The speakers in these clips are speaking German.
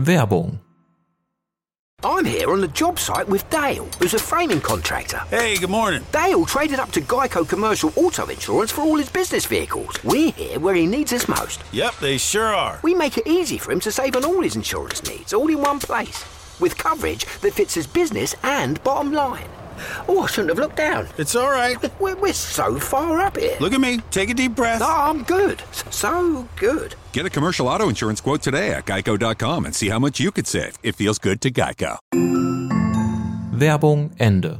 Werbung. I'm here on the job site with Dale, who's a framing contractor. Hey, good morning. Dale traded up to Geico Commercial Auto Insurance for all his business vehicles. We're here where he needs us most. Yep, they sure are. We make it easy for him to save on all his insurance needs, all in one place, with coverage that fits his business and bottom line. Oh, I shouldn't have looked down. It's all right. We're so far up here. Look at me. Take a deep breath. No, I'm good. So good. Get a commercial auto insurance quote today at geico.com and see how much you could save. It feels good to Geico. Werbung Ende.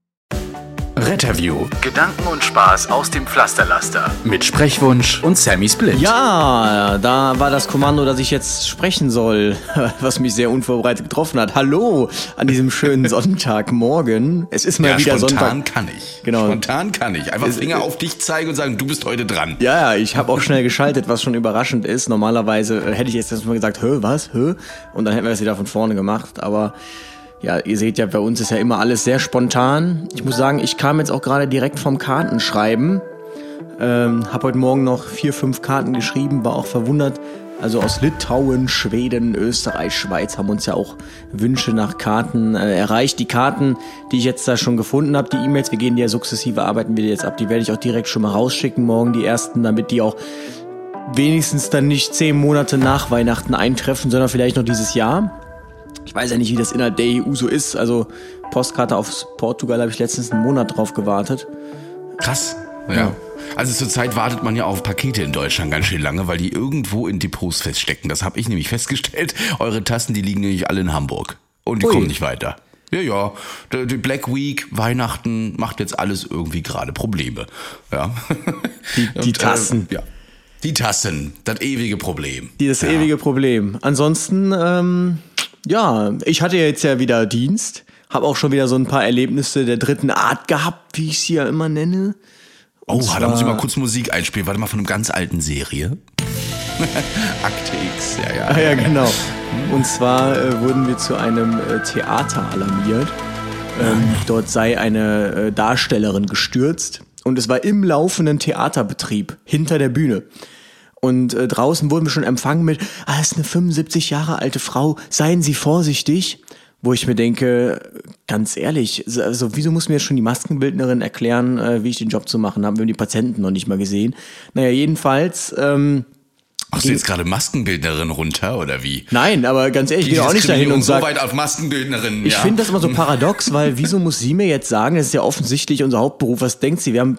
Retterview. Gedanken und Spaß aus dem Pflasterlaster. Mit Sprechwunsch und Sammy Split. Ja, da war das Kommando, dass ich jetzt sprechen soll, was mich sehr unvorbereitet getroffen hat. Hallo an diesem schönen Sonntagmorgen. Es ist mal wieder Sonntag. Spontan kann ich. Genau. Spontan kann ich. Einfach Finger auf dich zeigen und sagen, du bist heute dran. Ja, ich habe auch schnell geschaltet, was schon überraschend ist. Normalerweise hätte ich jetzt erstmal gesagt, was? Und dann hätten wir das wieder von vorne gemacht, aber... Ja, ihr seht ja, bei uns ist ja immer alles sehr spontan. Ich muss sagen, ich kam jetzt auch gerade direkt vom Kartenschreiben. Hab heute Morgen noch 4-5 Karten geschrieben, war auch verwundert. Also aus Litauen, Schweden, Österreich, Schweiz haben uns ja auch Wünsche nach Karten erreicht. Die Karten, die ich jetzt da schon gefunden habe, die E-Mails, wir gehen die ja sukzessive, arbeiten wir die jetzt ab. Die werde ich auch direkt schon mal rausschicken, morgen die ersten, damit die auch wenigstens dann nicht 10 Monate nach Weihnachten eintreffen, sondern vielleicht noch dieses Jahr. Ich weiß ja nicht, wie das innerhalb der EU so ist. Also Postkarte aus Portugal habe ich letztens einen Monat drauf gewartet. Krass. Ja. Also zurzeit wartet man ja auf Pakete in Deutschland ganz schön lange, weil die irgendwo in Depots feststecken. Das habe ich nämlich festgestellt. Eure Tassen, die liegen nämlich alle in Hamburg. Und die kommen nicht weiter. Ja. Die Black Week, Weihnachten macht jetzt alles irgendwie gerade Probleme. Ja. Die Tassen. Ja. Die Tassen, das ewige Problem. Das ewige Problem. Ansonsten... Ja, ich hatte jetzt ja wieder Dienst, habe auch schon wieder so ein paar Erlebnisse der dritten Art gehabt, wie ich sie ja immer nenne. Da muss ich mal kurz Musik einspielen, warte mal, von einer ganz alten Serie. Akte X, ja. Ja, genau. Und zwar wurden wir zu einem Theater alarmiert. Dort sei eine Darstellerin gestürzt und es war im laufenden Theaterbetrieb hinter der Bühne. Und draußen wurden wir schon empfangen mit, es ist eine 75 Jahre alte Frau, seien Sie vorsichtig. Wo ich mir denke, ganz ehrlich, also wieso muss mir jetzt schon die Maskenbildnerin erklären, wie ich den Job zu machen habe? Wir haben die Patienten noch nicht mal gesehen. Naja, jedenfalls... Machst du jetzt gerade Maskenbildnerin runter, oder wie? Nein, aber ganz ehrlich, ich gehe auch nicht dahin und sage... so weit auf Maskenbildnerin, Ich finde das immer so paradox, weil wieso muss sie mir jetzt sagen, das ist ja offensichtlich unser Hauptberuf, was denkt sie? Wir haben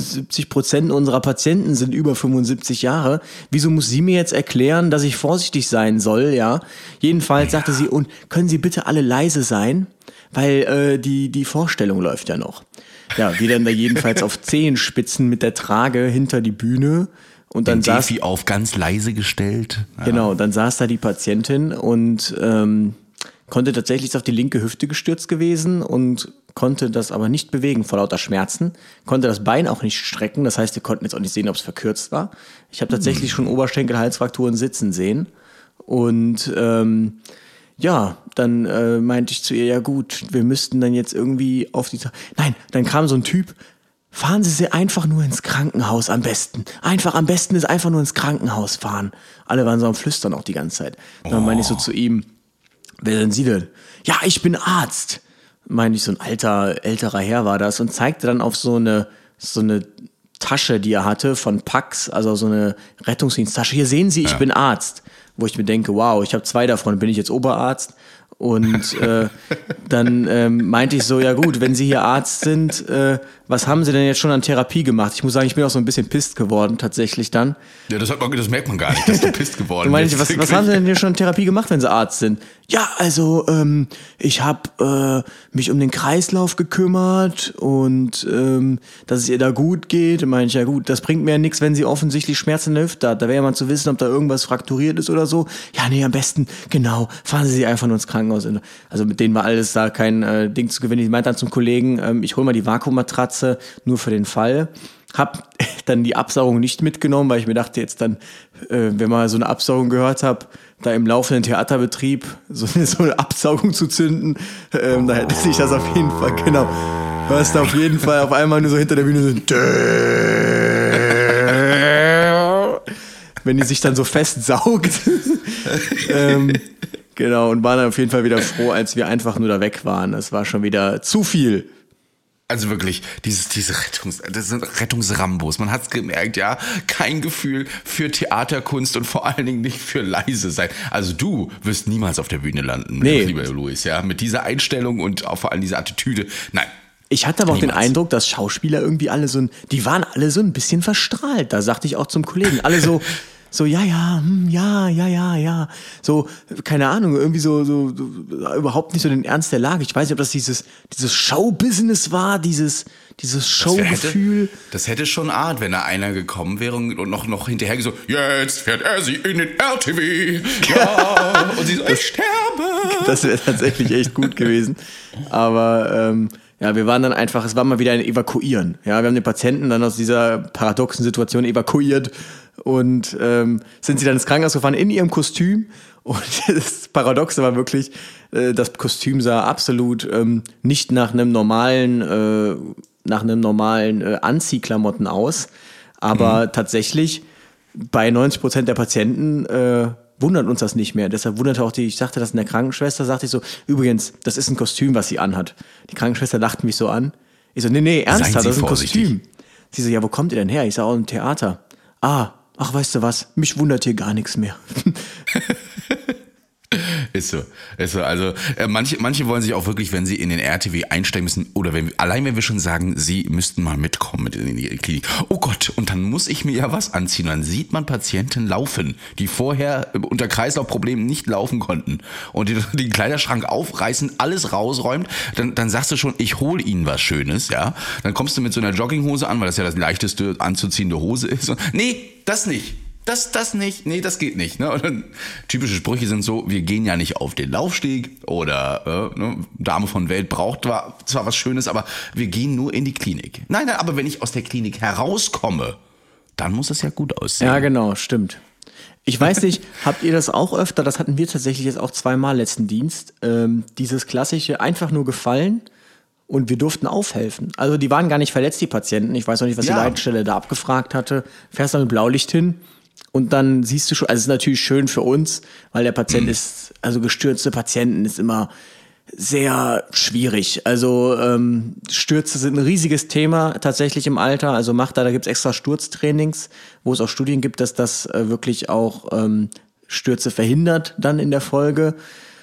75% unserer Patienten sind über 75 Jahre. Wieso muss sie mir jetzt erklären, dass ich vorsichtig sein soll, ja? Jedenfalls sagte sie, und können Sie bitte alle leise sein? Weil die Vorstellung läuft ja noch. Ja, wir dann da jedenfalls auf Zehenspitzen mit der Trage hinter die Bühne. Und dann saß Defi auf ganz leise gestellt. Ja. Genau, dann saß da die Patientin und konnte tatsächlich ist auf die linke Hüfte gestürzt gewesen und konnte das aber nicht bewegen vor lauter Schmerzen, konnte das Bein auch nicht strecken, das heißt, wir konnten jetzt auch nicht sehen, ob es verkürzt war. Ich habe tatsächlich schon Oberschenkel-Halsfrakturen sitzen sehen und dann meinte ich zu ihr, ja gut, wir müssten dann jetzt irgendwie auf die... Nein, dann kam so ein Typ, fahren Sie einfach nur ins Krankenhaus am besten. Am besten ist einfach nur ins Krankenhaus fahren. Alle waren so am Flüstern auch die ganze Zeit. Dann meinte ich so zu ihm, wer sind Sie denn? Ja, ich bin Arzt. Meinte ich, so ein älterer Herr war das und zeigte dann auf so eine Tasche, die er hatte von Pax, also so eine Rettungsdiensttasche. Hier sehen Sie, ich bin Arzt. Wo ich mir denke, wow, ich habe 2 davon, bin ich jetzt Oberarzt? Und dann meinte ich so, ja gut, wenn Sie hier Arzt sind, was haben Sie denn jetzt schon an Therapie gemacht? Ich muss sagen, ich bin auch so ein bisschen pisst geworden tatsächlich dann. Ja, das merkt man gar nicht, dass du pisst geworden bist. Was haben Sie denn hier schon an Therapie gemacht, wenn Sie Arzt sind? Ja, also ich habe mich um den Kreislauf gekümmert und dass es ihr da gut geht. Meine ich, ja gut, das bringt mir ja nichts, wenn sie offensichtlich Schmerzen in der Hüfte hat. Da wäre ja mal zu wissen, ob da irgendwas frakturiert ist oder so. Ja, nee, am besten, genau, fahren Sie einfach nur ins Krankenhaus. Also mit denen war alles da kein Ding zu gewinnen. Ich meinte dann zum Kollegen, ich hole mal die Vakuummatratze nur für den Fall. Hab dann die Absaugung nicht mitgenommen, weil ich mir dachte, jetzt dann, wenn man so eine Absaugung gehört habe, da im laufenden Theaterbetrieb so eine Absaugung zu zünden, da hätte sich das auf jeden Fall, genau, hörst du auf jeden Fall auf einmal nur so hinter der Bühne so wenn die sich dann so festsaugt. Genau, und waren dann auf jeden Fall wieder froh, als wir einfach nur da weg waren. Es war schon wieder zu viel. Also wirklich, das sind Rettungsrambos. Man hat's gemerkt, ja, kein Gefühl für Theaterkunst und vor allen Dingen nicht für leise sein. Also du wirst niemals auf der Bühne landen, lieber Luis, ja, mit dieser Einstellung und auch vor allem dieser Attitüde. Nein. Ich hatte aber auch den Eindruck, dass Schauspieler irgendwie die waren alle so ein bisschen verstrahlt. Da sagte ich auch zum Kollegen, alle so, ja. So, keine Ahnung, irgendwie so überhaupt nicht so den Ernst der Lage. Ich weiß nicht, ob das dieses Showbusiness war, dieses Showgefühl. Das hätte schon Art, wenn da einer gekommen wäre und noch hinterher so, jetzt fährt er sie in den RTW. Ja, und sie so, ich sterbe. Das wäre tatsächlich echt gut gewesen. Aber, wir waren dann einfach, es war mal wieder ein Evakuieren. Ja, wir haben den Patienten dann aus dieser paradoxen Situation evakuiert und sind sie dann ins Krankenhaus gefahren in ihrem Kostüm. Und das Paradoxe war wirklich, das Kostüm sah absolut nicht nach einem normalen Anziehklamotten aus. Aber tatsächlich bei 90% der Patienten wundert uns das nicht mehr. Deshalb wunderte auch ich sagte das in der Krankenschwester, sagte ich so, übrigens, das ist ein Kostüm, was sie anhat. Die Krankenschwester lachte mich so an. Ich so, nee, ernsthaft, das ist ein Kostüm. Sie so, ja, wo kommt ihr denn her? Ich sag, im Theater. Ach, weißt du was, mich wundert hier gar nichts mehr. Ist so. Also manche wollen sich auch wirklich, wenn sie in den RTW einsteigen müssen oder wenn wir schon sagen, sie müssten mal mitkommen in die Klinik. Oh Gott, und dann muss ich mir ja was anziehen. Und dann sieht man Patienten laufen, die vorher unter Kreislaufproblemen nicht laufen konnten und den Kleiderschrank aufreißen, alles rausräumt. Dann sagst du schon, ich hole ihnen was Schönes, ja. Dann kommst du mit so einer Jogginghose an, weil das ja das leichteste anzuziehende Hose ist. Und, nee, das nicht. Das nicht, nee, das geht nicht. Ne? Und dann, typische Sprüche sind so, wir gehen ja nicht auf den Laufsteg oder Dame von Welt braucht zwar was Schönes, aber wir gehen nur in die Klinik. Nein, aber wenn ich aus der Klinik herauskomme, dann muss es ja gut aussehen. Ja, genau, stimmt. Ich weiß nicht, habt ihr das auch öfter, das hatten wir tatsächlich jetzt auch 2-mal letzten Dienst, dieses klassische einfach nur gefallen und wir durften aufhelfen. Also die waren gar nicht verletzt, die Patienten. Ich weiß auch nicht, was die Leitstelle da abgefragt hatte. Fährst dann mit Blaulicht hin. Und dann siehst du schon, also es ist natürlich schön für uns, weil der Patient gestürzte Patienten ist immer sehr schwierig. Also Stürze sind ein riesiges Thema tatsächlich im Alter. Also da gibt es extra Sturztrainings, wo es auch Studien gibt, dass das wirklich auch Stürze verhindert dann in der Folge.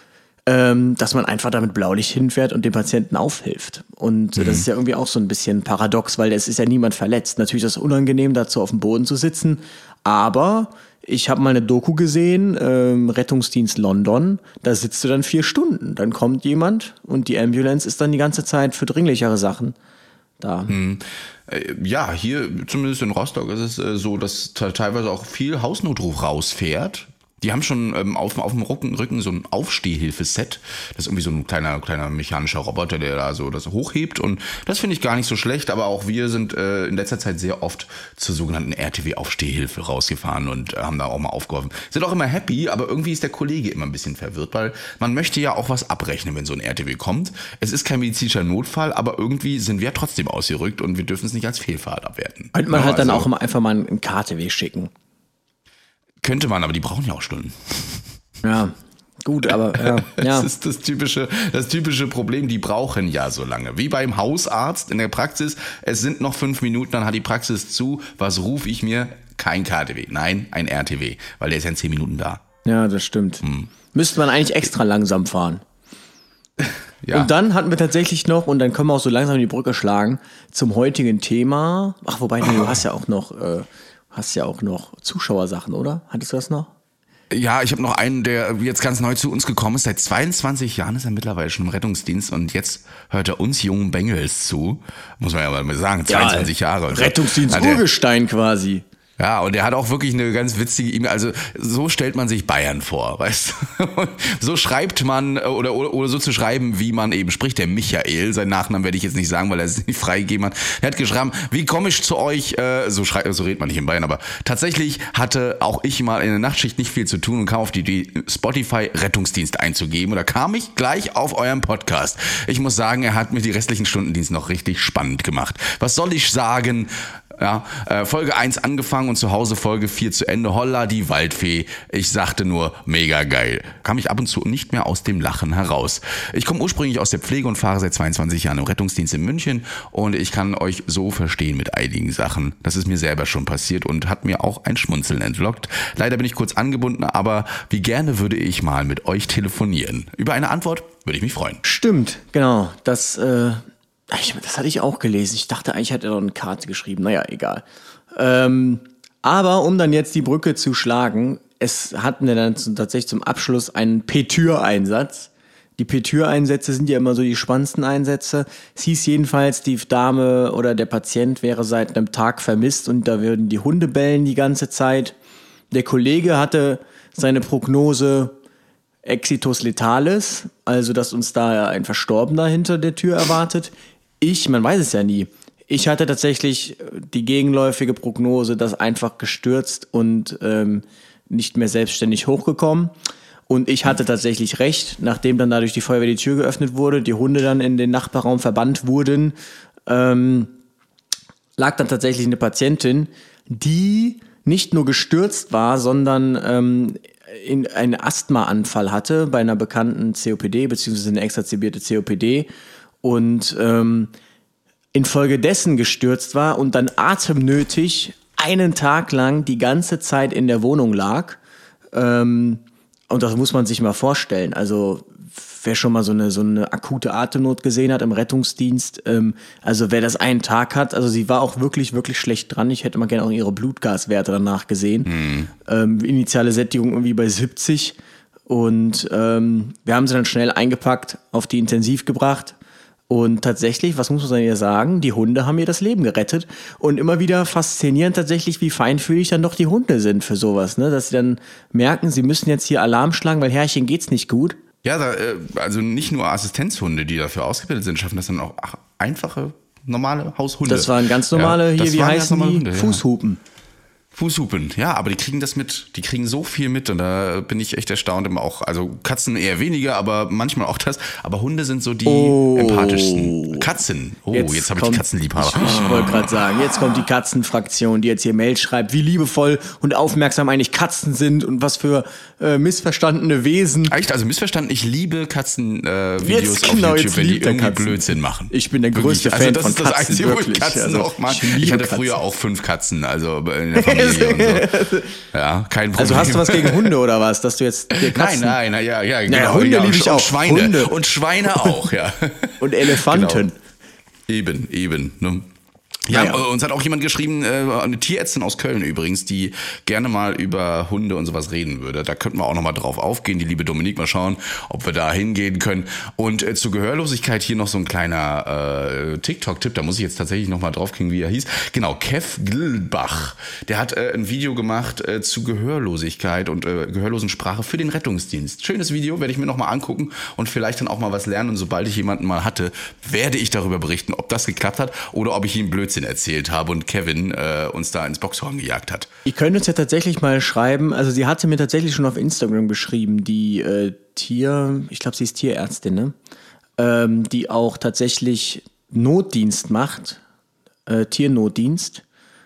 Dass man einfach da mit Blaulicht hinfährt und dem Patienten aufhilft. Und das ist ja irgendwie auch so ein bisschen paradox, weil es ist ja niemand verletzt. Natürlich ist es unangenehm, dazu auf dem Boden zu sitzen, aber ich habe mal eine Doku gesehen, Rettungsdienst London, da sitzt du dann 4 Stunden. Dann kommt jemand und die Ambulance ist dann die ganze Zeit für dringlichere Sachen da. Ja, hier zumindest in Rostock ist es so, dass teilweise auch viel Hausnotruf rausfährt. Die haben schon auf dem Rücken so ein Aufstehhilfeset. Das ist irgendwie so ein kleiner mechanischer Roboter, der da so das hochhebt. Und das finde ich gar nicht so schlecht. Aber auch wir sind in letzter Zeit sehr oft zur sogenannten RTW-Aufstehhilfe rausgefahren und haben da auch mal aufgeholfen. Sind auch immer happy, aber irgendwie ist der Kollege immer ein bisschen verwirrt, weil man möchte ja auch was abrechnen, wenn so ein RTW kommt. Es ist kein medizinischer Notfall, aber irgendwie sind wir trotzdem ausgerückt und wir dürfen es nicht als Fehlfahrt abwerten. Könnte man halt dann auch immer einfach mal einen KTW schicken. Könnte man, aber die brauchen ja auch Stunden. Ja, gut, aber ja. Das ist das typische Problem, die brauchen ja so lange. Wie beim Hausarzt in der Praxis, es sind noch 5 Minuten, dann hat die Praxis zu. Was rufe ich mir? Kein KTW, nein, ein RTW, weil der ist ja in 10 Minuten da. Ja, das stimmt. Müsste man eigentlich extra langsam fahren. Ja. Und dann hatten wir tatsächlich noch, und dann können wir auch so langsam die Brücke schlagen, zum heutigen Thema. Ach, wobei, du hast ja auch noch Zuschauersachen, oder? Hattest du das noch? Ja, ich habe noch einen, der jetzt ganz neu zu uns gekommen ist. Seit 22 Jahren ist er mittlerweile schon im Rettungsdienst und jetzt hört er uns jungen Bengels zu. Muss man ja mal sagen, 22 Jahre. Rettungsdienst Urgestein quasi. Ja, und er hat auch wirklich eine ganz witzige E-Mail. Also so stellt man sich Bayern vor, weißt du? So schreibt man oder so zu schreiben, wie man eben spricht. Der Michael, seinen Nachnamen werde ich jetzt nicht sagen, weil er es nicht freigegeben hat. Er hat geschrieben, wie komme ich zu euch? So redet man nicht in Bayern, aber tatsächlich hatte auch ich mal in der Nachtschicht nicht viel zu tun und kam auf die Idee, Spotify Rettungsdienst einzugeben. Und da kam ich gleich auf euren Podcast. Ich muss sagen, er hat mir die restlichen Stundendienst noch richtig spannend gemacht. Was soll ich sagen? Ja, Folge 1 angefangen und zu Hause Folge 4 zu Ende. Holla, die Waldfee. Ich sagte nur, mega geil. Kam ich ab und zu nicht mehr aus dem Lachen heraus. Ich komme ursprünglich aus der Pflege und fahre seit 22 Jahren im Rettungsdienst in München und ich kann euch so verstehen mit einigen Sachen. Das ist mir selber schon passiert und hat mir auch ein Schmunzeln entlockt. Leider bin ich kurz angebunden, aber wie gerne würde ich mal mit euch telefonieren. Über eine Antwort würde ich mich freuen. Stimmt, genau. Das hatte ich auch gelesen. Ich dachte eigentlich, hat er noch eine Karte geschrieben. Naja, egal. Aber um dann jetzt die Brücke zu schlagen, es hatten wir dann tatsächlich zum Abschluss einen P-Tür-Einsatz. Die P-Tür-Einsätze sind ja immer so die spannendsten Einsätze. Es hieß jedenfalls, die Dame oder der Patient wäre seit einem Tag vermisst und da würden die Hunde bellen die ganze Zeit. Der Kollege hatte seine Prognose Exitus Letalis, also dass uns da ein Verstorbener hinter der Tür erwartet. Man weiß es ja nie. Ich hatte tatsächlich die gegenläufige Prognose, dass einfach gestürzt und nicht mehr selbstständig hochgekommen. Und ich hatte tatsächlich recht, nachdem dann dadurch die Feuerwehr die Tür geöffnet wurde, die Hunde dann in den Nachbarraum verbannt wurden, lag dann tatsächlich eine Patientin, die nicht nur gestürzt war, sondern einen Asthmaanfall hatte bei einer bekannten COPD, beziehungsweise eine exazebierte COPD und infolgedessen gestürzt war und dann atemnötig einen Tag lang die ganze Zeit in der Wohnung lag. Und das muss man sich mal vorstellen. Also wer schon mal so eine akute Atemnot gesehen hat im Rettungsdienst, also wer das einen Tag hat, also sie war auch wirklich, wirklich schlecht dran. Ich hätte mal gerne auch ihre Blutgaswerte danach gesehen. Initiale Sättigung irgendwie bei 70. Und wir haben sie dann schnell eingepackt, auf die Intensiv gebracht. Und tatsächlich, was muss man hier sagen, die Hunde haben ihr das Leben gerettet. Und immer wieder faszinierend tatsächlich, wie feinfühlig dann doch die Hunde sind für sowas, ne? Dass sie dann merken, sie müssen jetzt hier Alarm schlagen, weil Herrchen geht's nicht gut. Ja, also nicht nur Assistenzhunde, die dafür ausgebildet sind, schaffen das dann auch einfache, normale Haushunde. Das waren ganz normale, ja, hier, wie heißen die? Hunde, Fußhupen. Fußhupen, ja, aber die kriegen das mit, die kriegen so viel mit und da bin ich echt erstaunt immer auch, also Katzen eher weniger, aber manchmal auch das, aber Hunde sind so die empathischsten. Katzen, jetzt habe ich die Katzenliebhaber. Ich wollte gerade sagen, jetzt kommt die Katzenfraktion, die jetzt hier Mail schreibt, wie liebevoll und aufmerksam eigentlich Katzen sind und was für missverstandene Wesen. Echt, also missverstanden, ich liebe Katzenvideos auf YouTube, wenn die irgendwie Blödsinn machen. Ich bin der größte Fan von Katzen, das ist das Einzige, wirklich. Wo ich Katzen also, auch mag. Ich hatte früher auch 5 Katzen, also in der Familie. Und so. Ja, kein Problem. Also hast du was gegen Hunde oder was, dass du jetzt Katzen... Nein, ja, genau. Naja, Hunde liebe ich auch. Schweine. Hunde. Und Schweine auch, ja. Und Elefanten. Genau. Eben. Ne? Ja, uns hat auch jemand geschrieben, eine Tierärztin aus Köln übrigens, die gerne mal über Hunde und sowas reden würde. Da könnten wir auch nochmal drauf aufgehen, die liebe Dominique, mal schauen, ob wir da hingehen können. Und zur Gehörlosigkeit hier noch so ein kleiner TikTok-Tipp, da muss ich jetzt tatsächlich nochmal draufkriegen, wie er hieß. Genau, Kev Gilbach, der hat ein Video gemacht zu Gehörlosigkeit und Gehörlosensprache für den Rettungsdienst. Schönes Video, werde ich mir nochmal angucken und vielleicht dann auch mal was lernen. Und sobald ich jemanden mal hatte, werde ich darüber berichten, ob das geklappt hat oder ob ich ihm Blödsinn erzählt habe und Kevin uns da ins Boxhorn gejagt hat. Ihr könnt uns ja tatsächlich mal schreiben, also sie hatte mir tatsächlich schon auf Instagram geschrieben, die ich glaube sie ist Tierärztin, ne? Die auch tatsächlich Notdienst macht, Tiernotdienst,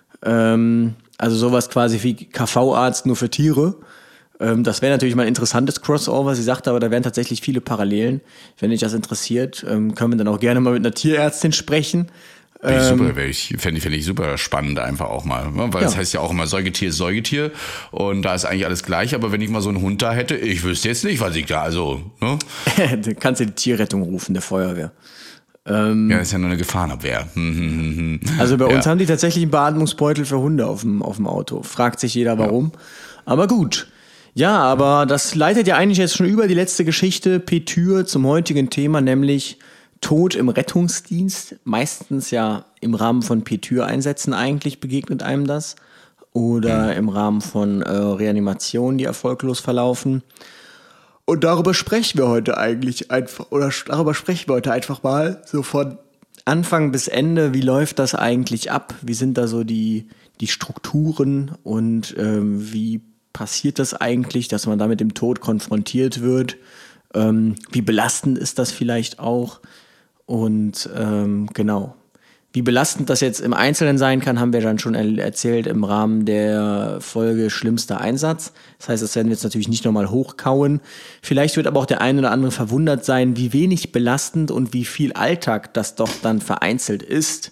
also sowas quasi wie KV-Arzt nur für Tiere. Das wäre natürlich mal ein interessantes Crossover. Sie sagte aber, da wären tatsächlich viele Parallelen. Wenn dich das interessiert, können wir dann auch gerne mal mit einer Tierärztin sprechen. Fände ich super spannend einfach auch mal, ne? Weil das heißt ja auch immer, Säugetier ist Säugetier und da ist eigentlich alles gleich, aber wenn ich mal so einen Hund da hätte, ich wüsste jetzt nicht, was ich da, also, ne? Du kannst ja die Tierrettung rufen, der Feuerwehr. Ja, ist ja nur eine Gefahrenabwehr. Also bei uns haben die tatsächlich einen Beatmungsbeutel für Hunde auf dem Auto. Fragt sich jeder warum. Ja. Aber gut. Ja, aber das leitet ja eigentlich jetzt schon über die letzte Geschichte P-Tür zum heutigen Thema, nämlich Tod im Rettungsdienst, meistens ja im Rahmen von P-Tür-Einsätzen eigentlich begegnet einem das oder im Rahmen von Reanimationen, die erfolglos verlaufen. Und darüber sprechen wir heute einfach mal so von Anfang bis Ende. Wie läuft das eigentlich ab? Wie sind da so die Strukturen und wie passiert das eigentlich, dass man da mit dem Tod konfrontiert wird? Wie belastend ist das vielleicht auch? Und genau, Wie belastend das jetzt im Einzelnen sein kann, haben wir dann schon erzählt im Rahmen der Folge Schlimmster Einsatz. Das heißt, das werden wir jetzt natürlich nicht nochmal hochkauen. Vielleicht wird aber auch der eine oder andere verwundert sein, wie wenig belastend und wie viel Alltag das doch dann vereinzelt ist.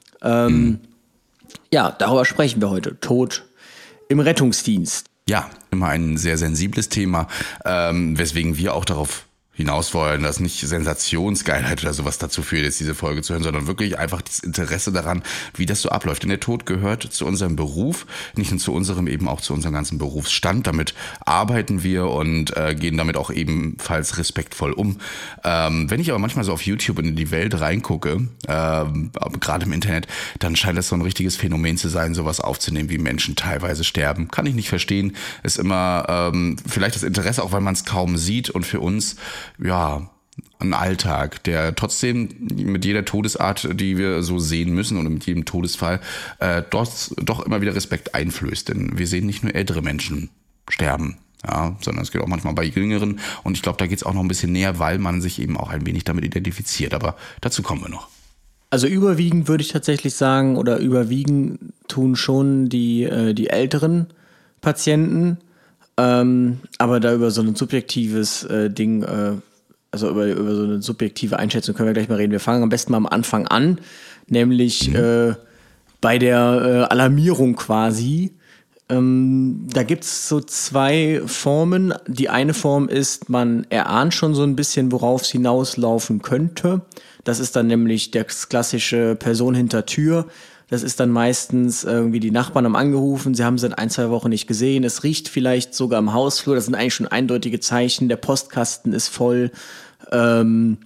Ja, darüber sprechen wir heute. Tod im Rettungsdienst. Ja, immer ein sehr sensibles Thema, weswegen wir auch darauf hinaus wollen, dass nicht Sensationsgeilheit oder sowas dazu führt, jetzt diese Folge zu hören, sondern wirklich einfach das Interesse daran, wie das so abläuft. Denn der Tod gehört zu unserem Beruf, nicht nur zu unserem, eben auch zu unserem ganzen Berufsstand. Damit arbeiten wir und gehen damit auch ebenfalls respektvoll um. Wenn ich aber manchmal so auf YouTube und in die Welt reingucke, gerade im Internet, dann scheint das so ein richtiges Phänomen zu sein, sowas aufzunehmen, wie Menschen teilweise sterben. Kann ich nicht verstehen. Ist immer vielleicht das Interesse, auch weil man es kaum sieht, und für uns ja, ein Alltag, der trotzdem mit jeder Todesart, die wir so sehen müssen, oder mit jedem Todesfall, doch immer wieder Respekt einflößt. Denn wir sehen nicht nur ältere Menschen sterben, ja, sondern es geht auch manchmal bei Jüngeren. Und ich glaube, da geht es auch noch ein bisschen näher, weil man sich eben auch ein wenig damit identifiziert. Aber dazu kommen wir noch. Also überwiegend würde ich tatsächlich sagen, oder überwiegend tun schon die älteren Patienten. Aber da über so ein subjektives Ding, also über so eine subjektive Einschätzung können wir gleich mal reden. Wir fangen am besten mal am Anfang an, nämlich bei der Alarmierung quasi. Da gibt's so zwei Formen. Die eine Form ist, man erahnt schon so ein bisschen, worauf es hinauslaufen könnte. Das ist dann nämlich das klassische Person hinter Tür. Das ist dann meistens irgendwie, die Nachbarn haben angerufen, sie haben seit 1-2 Wochen nicht gesehen, es riecht vielleicht sogar im Hausflur, das sind eigentlich schon eindeutige Zeichen, der Postkasten ist voll, dann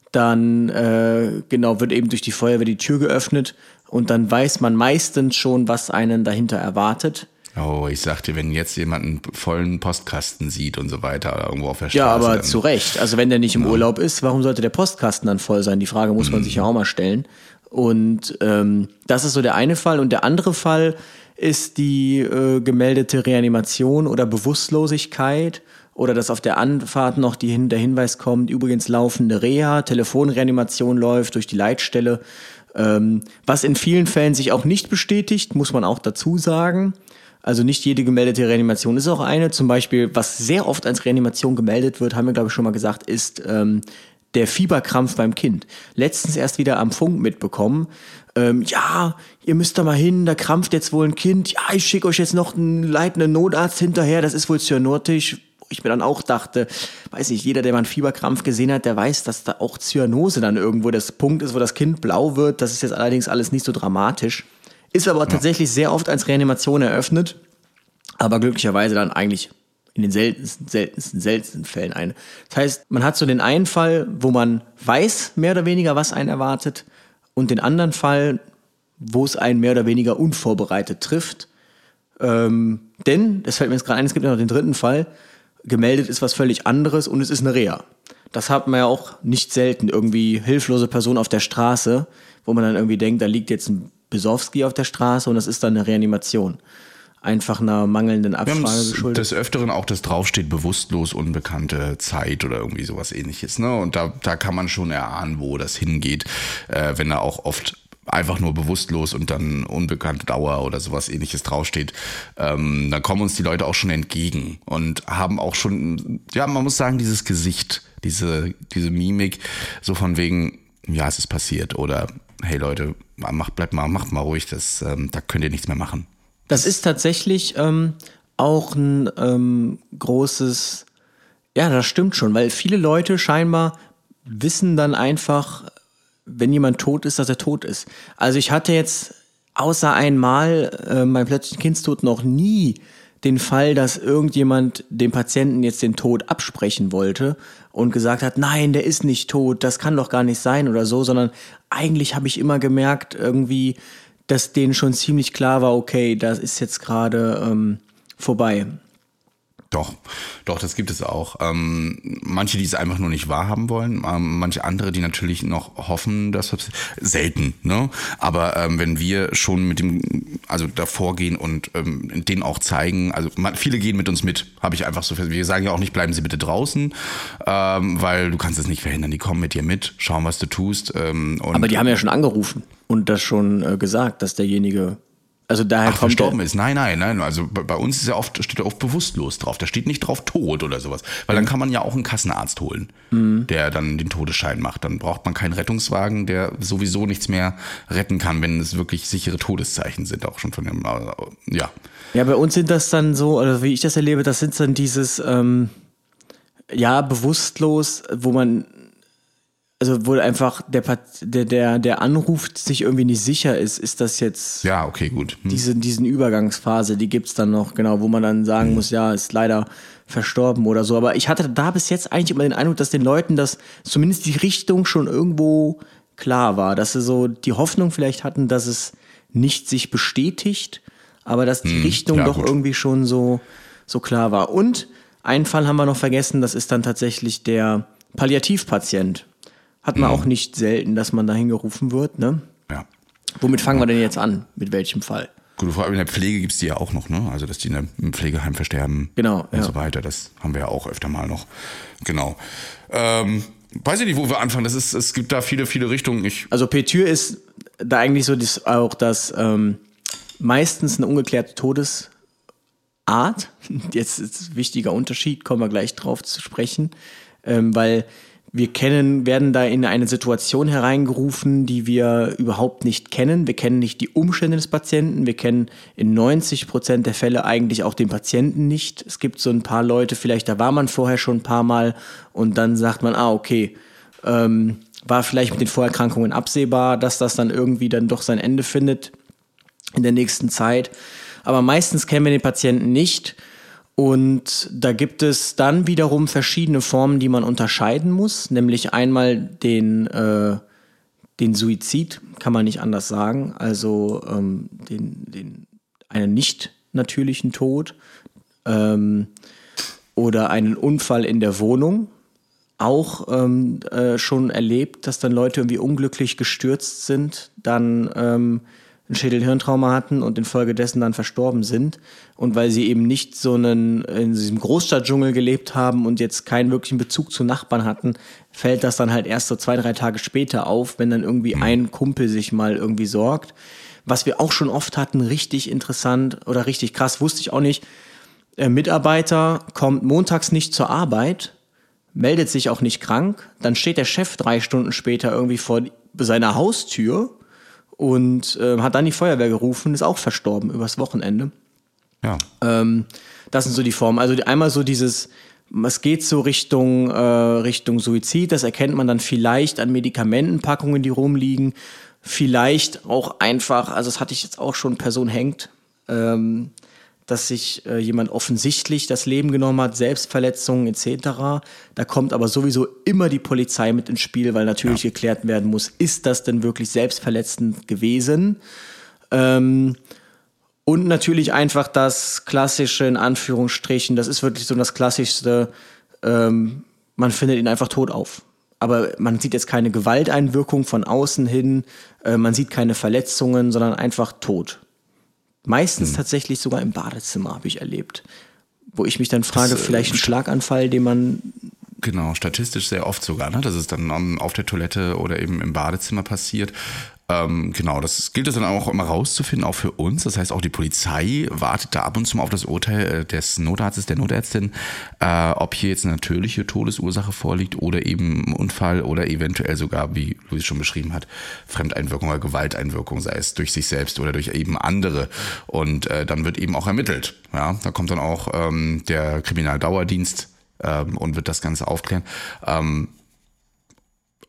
wird eben durch die Feuerwehr die Tür geöffnet und dann weiß man meistens schon, was einen dahinter erwartet. Oh, ich sagte, wenn jetzt jemand einen vollen Postkasten sieht und so weiter oder irgendwo auf der Straße. Ja, aber zu Recht. Also wenn der nicht im Urlaub ist, warum sollte der Postkasten dann voll sein? Die Frage muss man sich ja auch mal stellen. Und das ist so der eine Fall. Und der andere Fall ist die gemeldete Reanimation oder Bewusstlosigkeit. Oder dass auf der Anfahrt noch der Hinweis kommt, übrigens laufende Reha, Telefonreanimation läuft durch die Leitstelle. Was in vielen Fällen sich auch nicht bestätigt, muss man auch dazu sagen. Also nicht jede gemeldete Reanimation ist auch eine. Zum Beispiel, was sehr oft als Reanimation gemeldet wird, haben wir glaube ich schon mal gesagt, ist der Fieberkrampf beim Kind. Letztens erst wieder am Funk mitbekommen. Ja, ihr müsst da mal hin, da krampft jetzt wohl ein Kind. Ja, ich schicke euch jetzt noch einen leitenden Notarzt hinterher, das ist wohl cyanotisch. Ich mir dann auch dachte, weiß nicht, jeder, der mal einen Fieberkrampf gesehen hat, der weiß, dass da auch Zyanose dann irgendwo das Punkt ist, wo das Kind blau wird. Das ist jetzt allerdings alles nicht so dramatisch. Ist aber tatsächlich sehr oft als Reanimation eröffnet, aber glücklicherweise dann eigentlich in den seltensten Fällen eine. Das heißt, man hat so den einen Fall, wo man weiß mehr oder weniger, was einen erwartet, und den anderen Fall, wo es einen mehr oder weniger unvorbereitet trifft. Denn, das fällt mir jetzt gerade ein, es gibt ja noch den dritten Fall, gemeldet ist was völlig anderes und es ist eine Reha. Das hat man ja auch nicht selten, irgendwie hilflose Person auf der Straße, wo man dann irgendwie denkt, da liegt jetzt ein Besowski auf der Straße und das ist dann eine Reanimation. Einfach einer mangelnden Abfrage geschuldet. Des Öfteren auch, das draufsteht, bewusstlos, unbekannte Zeit oder irgendwie sowas ähnliches. Ne? Und da kann man schon erahnen, wo das hingeht, wenn da auch oft einfach nur bewusstlos und dann unbekannte Dauer oder sowas ähnliches draufsteht, dann kommen uns die Leute auch schon entgegen und haben auch schon, ja, man muss sagen, dieses Gesicht, diese Mimik, so von wegen, ja, es ist passiert oder hey Leute, macht mal ruhig, da könnt ihr nichts mehr machen. Das ist tatsächlich auch ein großes, ja, das stimmt schon, weil viele Leute scheinbar wissen dann einfach, wenn jemand tot ist, dass er tot ist. Also ich hatte jetzt außer einmal beim plötzlichen Kindstod noch nie den Fall, dass irgendjemand dem Patienten jetzt den Tod absprechen wollte und gesagt hat, nein, der ist nicht tot, das kann doch gar nicht sein oder so, sondern eigentlich habe ich immer gemerkt irgendwie, dass denen schon ziemlich klar war, okay, das ist jetzt gerade vorbei. Doch, das gibt es auch. Manche, die es einfach nur nicht wahrhaben wollen, manche andere, die natürlich noch hoffen, dass selten, ne? Aber wenn wir schon mit dem, also davor gehen und denen auch zeigen, also viele gehen mit uns mit, habe ich einfach so fest. Wir sagen ja auch nicht, bleiben Sie bitte draußen, weil du kannst es nicht verhindern. Die kommen mit dir mit, schauen, was du tust. Aber die haben ja schon angerufen und das schon gesagt, dass derjenige... Also daher kommt verstorben ist. Nein. Also bei uns ist steht ja oft bewusstlos drauf. Da steht nicht drauf tot oder sowas. Weil dann kann man ja auch einen Kassenarzt holen, der dann den Todesschein macht. Dann braucht man keinen Rettungswagen, der sowieso nichts mehr retten kann, wenn es wirklich sichere Todeszeichen sind, auch schon von dem, ja. Ja, bei uns sind das dann so, oder wie ich das erlebe, das sind dann dieses, bewusstlos, wo man, also wo einfach der anruft, sich irgendwie nicht sicher ist das jetzt ja, okay, gut. Diesen Übergangsphase, die gibt's dann noch, genau, wo man dann sagen muss, ja, ist leider verstorben oder so. Aber ich hatte da bis jetzt eigentlich immer den Eindruck, dass den Leuten das zumindest die Richtung schon irgendwo klar war, dass sie so die Hoffnung vielleicht hatten, dass es nicht sich bestätigt, aber dass die Richtung doch gut. Irgendwie schon so klar war. Und einen Fall haben wir noch vergessen, das ist dann tatsächlich der Palliativpatient. Hat man auch nicht selten, dass man da hingerufen wird, ne? Ja. Womit fangen wir denn jetzt an? Mit welchem Fall? Gut, vor allem in der Pflege gibt's die ja auch noch, ne? Also, dass die im Pflegeheim versterben. Genau, und so weiter. Das haben wir ja auch öfter mal noch. Genau. Weiß ich nicht, wo wir anfangen. Es gibt da viele, viele Richtungen. Also, Péture ist da eigentlich so dass meistens eine ungeklärte Todesart. Jetzt ist ein wichtiger Unterschied, kommen wir gleich drauf zu sprechen. Weil wir werden da in eine Situation hereingerufen, die wir überhaupt nicht kennen. Wir kennen nicht die Umstände des Patienten. Wir kennen in 90% der Fälle eigentlich auch den Patienten nicht. Es gibt so ein paar Leute, vielleicht da war man vorher schon ein paar Mal und dann sagt man, okay, war vielleicht mit den Vorerkrankungen absehbar, dass das dann irgendwie dann doch sein Ende findet in der nächsten Zeit. Aber meistens kennen wir den Patienten nicht. Und da gibt es dann wiederum verschiedene Formen, die man unterscheiden muss, nämlich einmal den Suizid, kann man nicht anders sagen, also einen nicht natürlichen Tod oder einen Unfall in der Wohnung. Auch schon erlebt, dass dann Leute irgendwie unglücklich gestürzt sind, dann ein Schädel-Hirntrauma hatten und infolgedessen dann verstorben sind. Und weil sie eben nicht in diesem Großstadtdschungel gelebt haben und jetzt keinen wirklichen Bezug zu Nachbarn hatten, fällt das dann halt erst so 2-3 Tage später auf, wenn dann irgendwie ein Kumpel sich mal irgendwie sorgt. Was wir auch schon oft hatten, richtig interessant oder richtig krass, wusste ich auch nicht. Mitarbeiter kommt montags nicht zur Arbeit, meldet sich auch nicht krank, dann steht der Chef 3 Stunden später irgendwie vor seiner Haustür und hat dann die Feuerwehr gerufen, ist auch verstorben übers Wochenende. Ja. Das sind so die Formen. Also einmal so dieses, es geht so Richtung Suizid, das erkennt man dann vielleicht an Medikamentenpackungen, die rumliegen. Vielleicht auch einfach, also das hatte ich jetzt auch schon, Person hängt, dass sich jemand offensichtlich das Leben genommen hat, Selbstverletzungen etc. Da kommt aber sowieso immer die Polizei mit ins Spiel, weil natürlich geklärt werden muss, ist das denn wirklich selbstverletzend gewesen? Und natürlich einfach das klassische, in Anführungsstrichen, das ist wirklich so das Klassischste, man findet ihn einfach tot auf. Aber man sieht jetzt keine Gewalteinwirkung von außen hin, man sieht keine Verletzungen, sondern einfach tot. Meistens tatsächlich sogar im Badezimmer, habe ich erlebt. Wo ich mich dann frage, vielleicht ein Schlaganfall, den man... Genau, statistisch sehr oft sogar, ne? Dass es dann auf der Toilette oder eben im Badezimmer passiert. Genau, das gilt es dann auch immer rauszufinden, auch für uns. Das heißt, auch die Polizei wartet da ab und zu mal auf das Urteil des Notarztes, der Notärztin, ob hier jetzt eine natürliche Todesursache vorliegt oder eben ein Unfall oder eventuell sogar, wie Luis schon beschrieben hat, Fremdeinwirkung oder Gewalteinwirkung, sei es durch sich selbst oder durch eben andere. Und dann wird eben auch ermittelt. Ja, da kommt dann auch der Kriminaldauerdienst und wird das Ganze aufklären.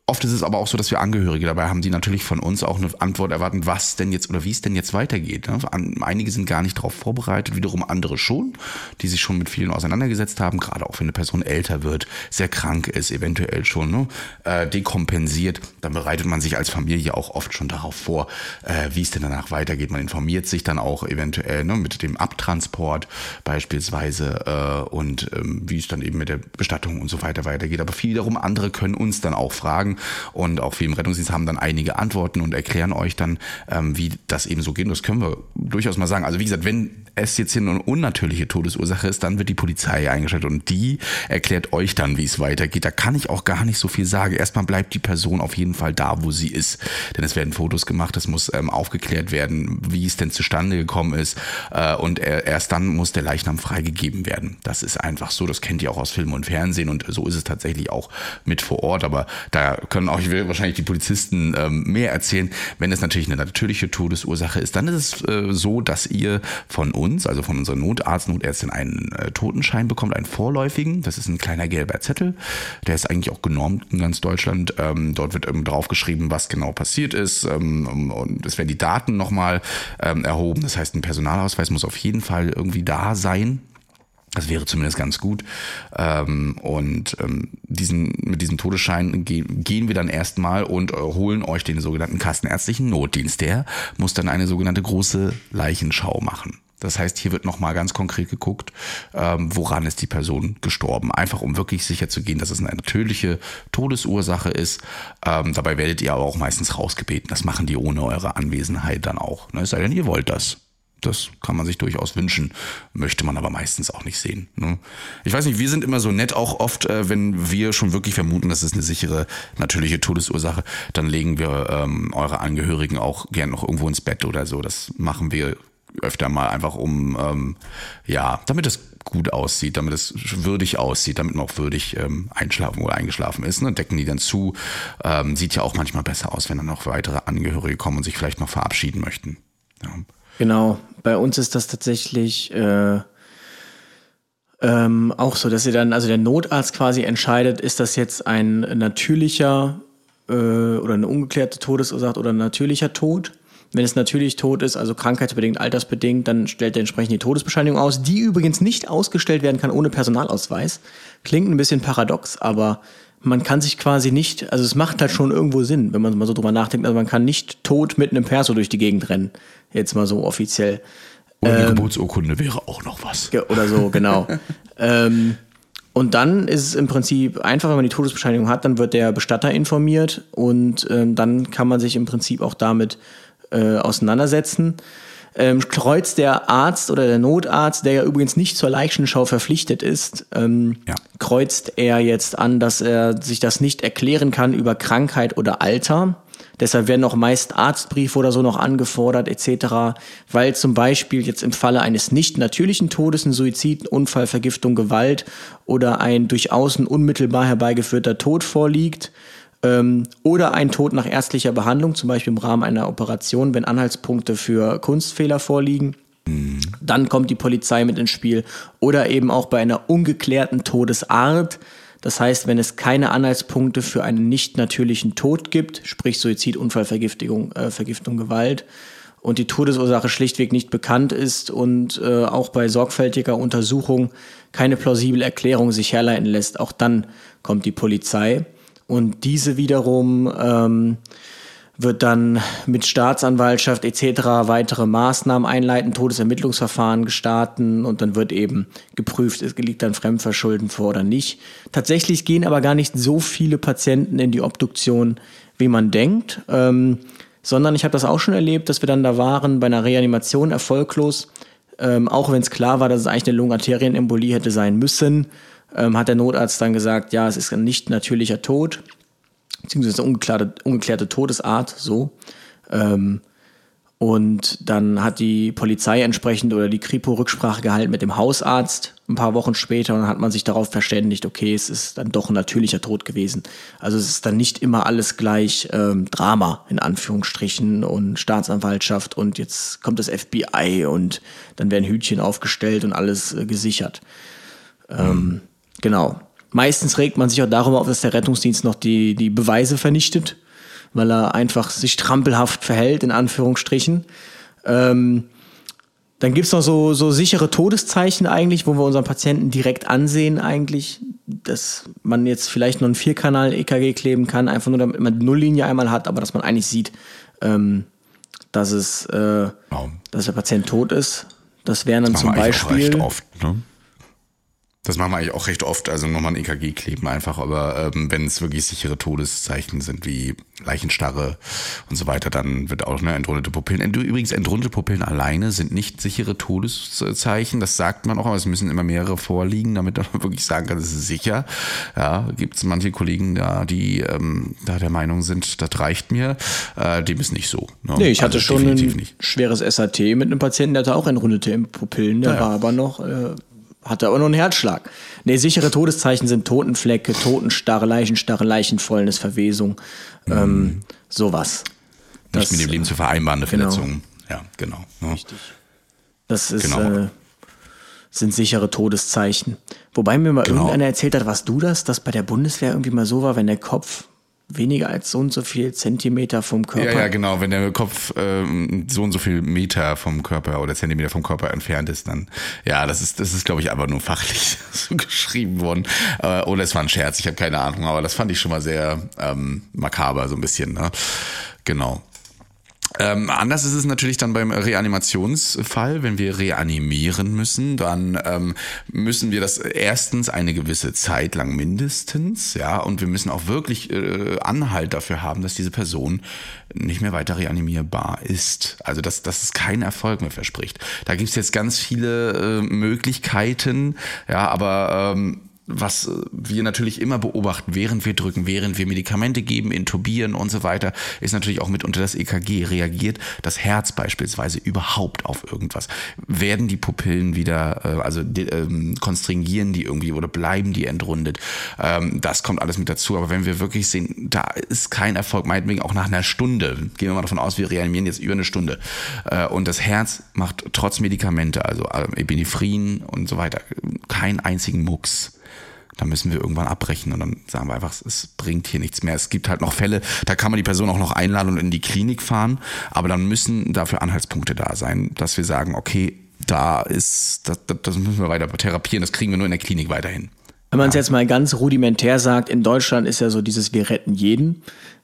Oft ist es aber auch so, dass wir Angehörige dabei haben, die natürlich von uns auch eine Antwort erwarten, was denn jetzt oder wie es denn jetzt weitergeht. Einige sind gar nicht darauf vorbereitet, wiederum andere schon, die sich schon mit vielen auseinandergesetzt haben, gerade auch wenn eine Person älter wird, sehr krank ist, eventuell schon dekompensiert. Dann bereitet man sich als Familie auch oft schon darauf vor, wie es denn danach weitergeht. Man informiert sich dann auch eventuell mit dem Abtransport beispielsweise und wie es dann eben mit der Bestattung und so weitergeht. Aber wiederum andere können uns dann auch fragen, und auch wir im Rettungsdienst haben dann einige Antworten und erklären euch dann, wie das eben so geht. Das können wir durchaus mal sagen. Also wie gesagt, wenn es jetzt hier eine unnatürliche Todesursache ist, dann wird die Polizei eingeschaltet und die erklärt euch dann, wie es weitergeht. Da kann ich auch gar nicht so viel sagen. Erstmal bleibt die Person auf jeden Fall da, wo sie ist. Denn es werden Fotos gemacht, es muss aufgeklärt werden, wie es denn zustande gekommen ist. Und erst dann muss der Leichnam freigegeben werden. Das ist einfach so. Das kennt ihr auch aus Film und Fernsehen und so ist es tatsächlich auch mit vor Ort. Aber da können auch wahrscheinlich die Polizisten mehr erzählen. Wenn es natürlich eine natürliche Todesursache ist, dann ist es so, dass ihr von uns, also von unserer Notärztin, einen Totenschein bekommt, einen vorläufigen. Das ist ein kleiner gelber Zettel. Der ist eigentlich auch genormt in ganz Deutschland. Dort wird drauf geschrieben, was genau passiert ist. Und es werden die Daten nochmal erhoben. Das heißt, ein Personalausweis muss auf jeden Fall irgendwie da sein. Das wäre zumindest ganz gut. Mit diesem Todesschein gehen wir dann erstmal und holen euch den sogenannten kassenärztlichen Notdienst. Der muss dann eine sogenannte große Leichenschau machen. Das heißt, hier wird nochmal ganz konkret geguckt, woran ist die Person gestorben. Einfach um wirklich sicher zu gehen, dass es eine natürliche Todesursache ist. Dabei werdet ihr aber auch meistens rausgebeten. Das machen die ohne eure Anwesenheit dann auch. Es sei denn, ihr wollt das. Das kann man sich durchaus wünschen, möchte man aber meistens auch nicht sehen. Ne? Ich weiß nicht, wir sind immer so nett, auch oft, wenn wir schon wirklich vermuten, das ist eine sichere, natürliche Todesursache, dann legen wir eure Angehörigen auch gern noch irgendwo ins Bett oder so. Das machen wir öfter mal einfach damit es gut aussieht, damit es würdig aussieht, damit man auch würdig einschlafen oder eingeschlafen ist. Ne? Decken die dann zu. Sieht ja auch manchmal besser aus, wenn dann noch weitere Angehörige kommen und sich vielleicht noch verabschieden möchten. Ja. Genau, bei uns ist das tatsächlich auch so, dass der Notarzt quasi entscheidet, ist das jetzt ein natürlicher oder eine ungeklärte Todesursache oder ein natürlicher Tod. Wenn es natürlich tot ist, also krankheitsbedingt, altersbedingt, dann stellt er entsprechend die Todesbescheinigung aus, die übrigens nicht ausgestellt werden kann ohne Personalausweis. Klingt ein bisschen paradox, aber man kann sich quasi nicht, also es macht halt schon irgendwo Sinn, wenn man mal so drüber nachdenkt, also man kann nicht tot mit einem Perso durch die Gegend rennen, jetzt mal so offiziell. Oder eine Geburtsurkunde wäre auch noch was. Oder so, genau. Und dann ist es im Prinzip einfach, wenn man die Todesbescheinigung hat, dann wird der Bestatter informiert und dann kann man sich im Prinzip auch damit auseinandersetzen. Kreuzt der Arzt oder der Notarzt, der ja übrigens nicht zur Leichenschau verpflichtet ist, kreuzt er jetzt an, dass er sich das nicht erklären kann über Krankheit oder Alter. Deshalb werden auch meist Arztbriefe oder so noch angefordert etc., weil zum Beispiel jetzt im Falle eines nicht natürlichen Todes, ein Suizid, ein Unfall, Vergiftung, Gewalt oder ein durch Außen unmittelbar herbeigeführter Tod vorliegt, oder ein Tod nach ärztlicher Behandlung, zum Beispiel im Rahmen einer Operation, wenn Anhaltspunkte für Kunstfehler vorliegen. Dann kommt die Polizei mit ins Spiel. Oder eben auch bei einer ungeklärten Todesart. Das heißt, wenn es keine Anhaltspunkte für einen nicht natürlichen Tod gibt, sprich Suizid, Unfall, Vergiftung, Gewalt, und die Todesursache schlichtweg nicht bekannt ist und auch bei sorgfältiger Untersuchung keine plausible Erklärung sich herleiten lässt, auch dann kommt die Polizei. Und diese wiederum wird dann mit Staatsanwaltschaft etc. weitere Maßnahmen einleiten, Todesermittlungsverfahren gestarten und dann wird eben geprüft, liegt dann Fremdverschulden vor oder nicht. Tatsächlich gehen aber gar nicht so viele Patienten in die Obduktion, wie man denkt, sondern ich habe das auch schon erlebt, dass wir dann da waren bei einer Reanimation erfolglos, auch wenn es klar war, dass es eigentlich eine Lungenarterienembolie hätte sein müssen. Hat der Notarzt dann gesagt, ja, es ist ein nicht natürlicher Tod, beziehungsweise eine ungeklärte Todesart, so. Und dann hat die Polizei entsprechend oder die Kripo Rücksprache gehalten mit dem Hausarzt ein paar Wochen später und dann hat man sich darauf verständigt, okay, es ist dann doch ein natürlicher Tod gewesen. Also es ist dann nicht immer alles gleich Drama, in Anführungsstrichen, und Staatsanwaltschaft und jetzt kommt das FBI und dann werden Hütchen aufgestellt und alles gesichert. Genau. Meistens regt man sich auch darüber auf, dass der Rettungsdienst noch die Beweise vernichtet, weil er einfach sich trampelhaft verhält, in Anführungsstrichen. Dann gibt's noch so sichere Todeszeichen eigentlich, wo wir unseren Patienten direkt ansehen eigentlich, dass man jetzt vielleicht noch einen 4-Kanal-EKG kleben kann, einfach nur damit man die Nulllinie einmal hat, aber dass man eigentlich sieht, dass der Patient tot ist. Das wären dann zum Beispiel... Recht oft, ne? Das machen wir eigentlich auch recht oft, also nochmal ein EKG kleben einfach, aber wenn es wirklich sichere Todeszeichen sind, wie Leichenstarre und so weiter, dann wird auch entrundete Pupillen. Übrigens, entrundete Pupillen alleine sind nicht sichere Todeszeichen, das sagt man auch, aber es müssen immer mehrere vorliegen, damit man wirklich sagen kann, das ist sicher. Ja, gibt es manche Kollegen da, die da der Meinung sind, das reicht mir, dem ist nicht so. Ne? Nee, ich hatte schon ein schweres SAT mit einem Patienten, der hatte auch entrundete Pupillen, der war aber noch... hatte aber nur einen Herzschlag. Nee, sichere Todeszeichen sind Totenflecke, Totenstarre, Leichenfäulnis, Verwesung, sowas. Nicht mit dem Leben zu vereinbarende Verletzungen. Ja, genau. Ja. Richtig. Das ist, sind sichere Todeszeichen. Wobei mir mal irgendeiner erzählt hat, was du dass bei der Bundeswehr irgendwie mal so war, wenn der Kopf weniger als so und so viel Zentimeter vom Körper. Ja, genau. Wenn der Kopf so und so viel Meter vom Körper oder Zentimeter vom Körper entfernt ist, dann, ja, das ist glaube ich, einfach nur fachlich so geschrieben worden. Oder es war ein Scherz, ich habe keine Ahnung, aber das fand ich schon mal sehr makaber, so ein bisschen, ne? Genau. Anders ist es natürlich dann beim Reanimationsfall, wenn wir reanimieren müssen, dann müssen wir das erstens eine gewisse Zeit lang mindestens, ja, und wir müssen auch wirklich Anhalt dafür haben, dass diese Person nicht mehr weiter reanimierbar ist. Also dass es keinen Erfolg mehr verspricht. Da gibt's jetzt ganz viele Möglichkeiten, ja, aber was wir natürlich immer beobachten, während wir drücken, während wir Medikamente geben, intubieren und so weiter, ist natürlich auch mitunter das EKG. Reagiert das Herz beispielsweise überhaupt auf irgendwas? Werden die Pupillen wieder, konstringieren die irgendwie oder bleiben die entrundet? Das kommt alles mit dazu. Aber wenn wir wirklich sehen, da ist kein Erfolg, meinetwegen auch nach einer Stunde, gehen wir mal davon aus, wir reanimieren jetzt über eine Stunde, und das Herz macht trotz Medikamente, also Epinephrine und so weiter, keinen einzigen Mucks. Da müssen wir irgendwann abbrechen und dann sagen wir einfach, es bringt hier nichts mehr. Es gibt halt noch Fälle, da kann man die Person auch noch einladen und in die Klinik fahren, aber dann müssen dafür Anhaltspunkte da sein, dass wir sagen, okay, das müssen wir weiter therapieren, das kriegen wir nur in der Klinik weiterhin. Wenn man es jetzt mal ganz rudimentär sagt, in Deutschland ist ja so dieses wir retten jeden.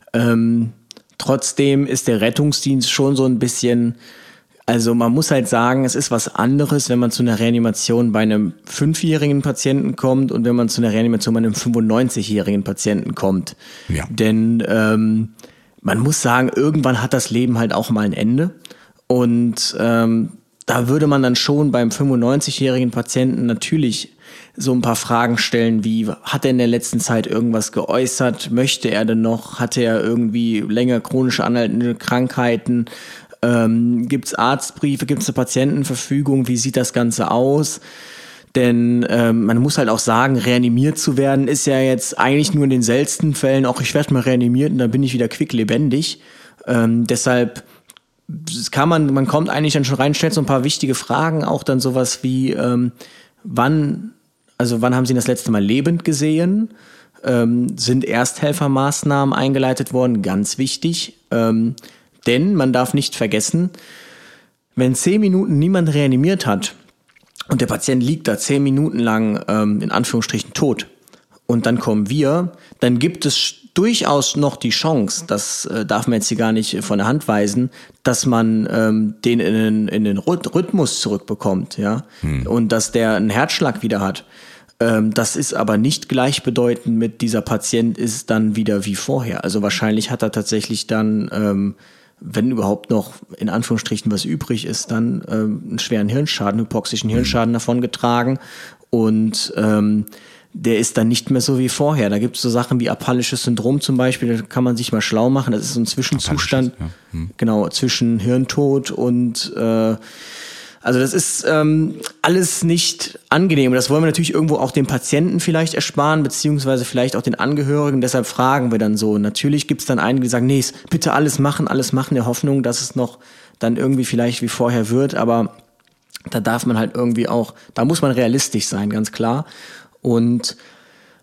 Trotzdem ist der Rettungsdienst schon so ein bisschen... Also man muss halt sagen, es ist was anderes, wenn man zu einer Reanimation bei einem 5-jährigen Patienten kommt und wenn man zu einer Reanimation bei einem 95-jährigen Patienten kommt. Ja. Denn man muss sagen, irgendwann hat das Leben halt auch mal ein Ende. Und da würde man dann schon beim 95-jährigen Patienten natürlich so ein paar Fragen stellen, wie hat er in der letzten Zeit irgendwas geäußert? Möchte er denn noch? Hatte er irgendwie länger chronische anhaltende Krankheiten? Gibt es Arztbriefe, gibt es eine Patientenverfügung, wie sieht das Ganze aus? Denn man muss halt auch sagen, reanimiert zu werden ist ja jetzt eigentlich nur in den seltensten Fällen, auch ich werde mal reanimiert und dann bin ich wieder quicklebendig. Deshalb man kommt eigentlich dann schon rein, stellt so ein paar wichtige Fragen, auch dann sowas wie, wann haben Sie das letzte Mal lebend gesehen? Sind Ersthelfermaßnahmen eingeleitet worden? Ganz wichtig. Denn man darf nicht vergessen, wenn 10 Minuten niemand reanimiert hat und der Patient liegt da 10 Minuten lang in Anführungsstrichen tot und dann kommen wir, dann gibt es durchaus noch die Chance, das darf man jetzt hier gar nicht von der Hand weisen, dass man den in den Rhythmus zurückbekommt, ja, und dass der einen Herzschlag wieder hat. Das ist aber nicht gleichbedeutend mit dieser Patient ist dann wieder wie vorher. Also wahrscheinlich hat er tatsächlich dann wenn überhaupt noch in Anführungsstrichen was übrig ist, dann einen schweren Hirnschaden, hypoxischen Hirnschaden davon getragen und der ist dann nicht mehr so wie vorher. Da gibt es so Sachen wie apallisches Syndrom zum Beispiel, da kann man sich mal schlau machen, das ist so ein Zwischenzustand, genau, zwischen Hirntod und also das ist alles nicht angenehm. Und das wollen wir natürlich irgendwo auch dem Patienten vielleicht ersparen, beziehungsweise vielleicht auch den Angehörigen. Deshalb fragen wir dann so. Natürlich gibt es dann einige, die sagen, nee, bitte alles machen, der Hoffnung, dass es noch dann irgendwie vielleicht wie vorher wird. Aber da darf man halt irgendwie auch, da muss man realistisch sein, ganz klar. Und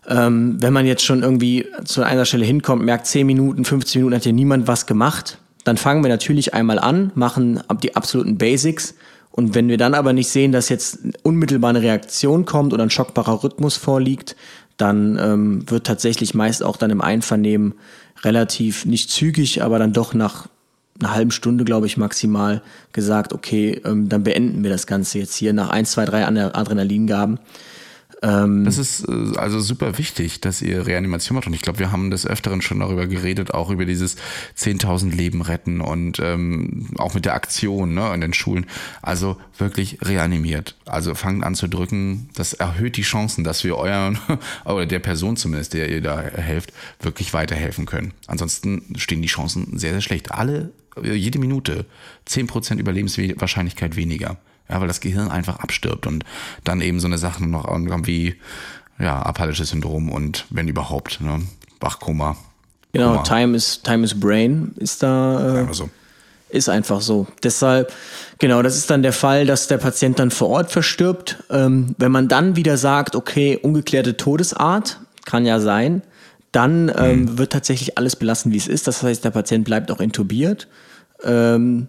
Wenn man jetzt schon irgendwie zu einer Stelle hinkommt, merkt 10 Minuten, 15 Minuten hat ja niemand was gemacht, dann fangen wir natürlich einmal an, machen die absoluten Basics. Und wenn wir dann aber nicht sehen, dass jetzt unmittelbar eine Reaktion kommt oder ein schockbarer Rhythmus vorliegt, dann wird tatsächlich meist auch dann im Einvernehmen relativ, nicht zügig, aber dann doch nach einer halben Stunde, glaube ich, maximal gesagt, okay, dann beenden wir das Ganze jetzt hier nach 1, 2, 3 Adrenalingaben. Das ist also super wichtig, dass ihr Reanimation macht. Und ich glaube, wir haben des Öfteren schon darüber geredet, auch über dieses 10.000 Leben retten und auch mit der Aktion, ne, in den Schulen. Also wirklich reanimiert. Also fangt an zu drücken. Das erhöht die Chancen, dass wir euren, oder der Person zumindest, der ihr da helft, wirklich weiterhelfen können. Ansonsten stehen die Chancen sehr, sehr schlecht. Jede Minute 10% Überlebenswahrscheinlichkeit weniger. Ja, weil das Gehirn einfach abstirbt und dann eben so eine Sache noch wie aphatisches Syndrom und wenn überhaupt, ne, Wachkoma. Genau, Time is Brain ist da so. Ist einfach so. Deshalb, genau, das ist dann der Fall, dass der Patient dann vor Ort verstirbt. Wenn man dann wieder sagt, okay, ungeklärte Todesart, kann ja sein, dann wird tatsächlich alles belassen, wie es ist. Das heißt, der Patient bleibt auch intubiert und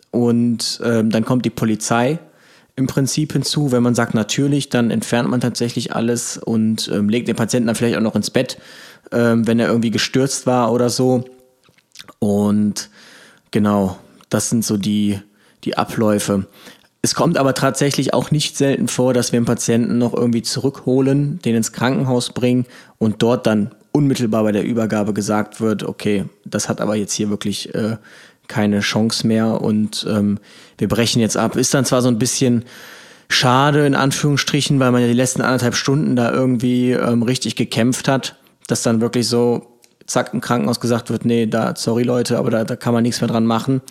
dann kommt die Polizei im Prinzip hinzu. Wenn man sagt natürlich, dann entfernt man tatsächlich alles und legt den Patienten dann vielleicht auch noch ins Bett, wenn er irgendwie gestürzt war oder so. Und genau, das sind so die Abläufe. Es kommt aber tatsächlich auch nicht selten vor, dass wir einen Patienten noch irgendwie zurückholen, den ins Krankenhaus bringen und dort dann unmittelbar bei der Übergabe gesagt wird, okay, das hat aber jetzt hier wirklich keine Chance mehr und wir brechen jetzt ab. Ist dann zwar so ein bisschen schade in Anführungsstrichen, weil man ja die letzten 1,5 Stunden da irgendwie richtig gekämpft hat, dass dann wirklich so zack im Krankenhaus gesagt wird, nee, sorry Leute, aber da kann man nichts mehr dran machen.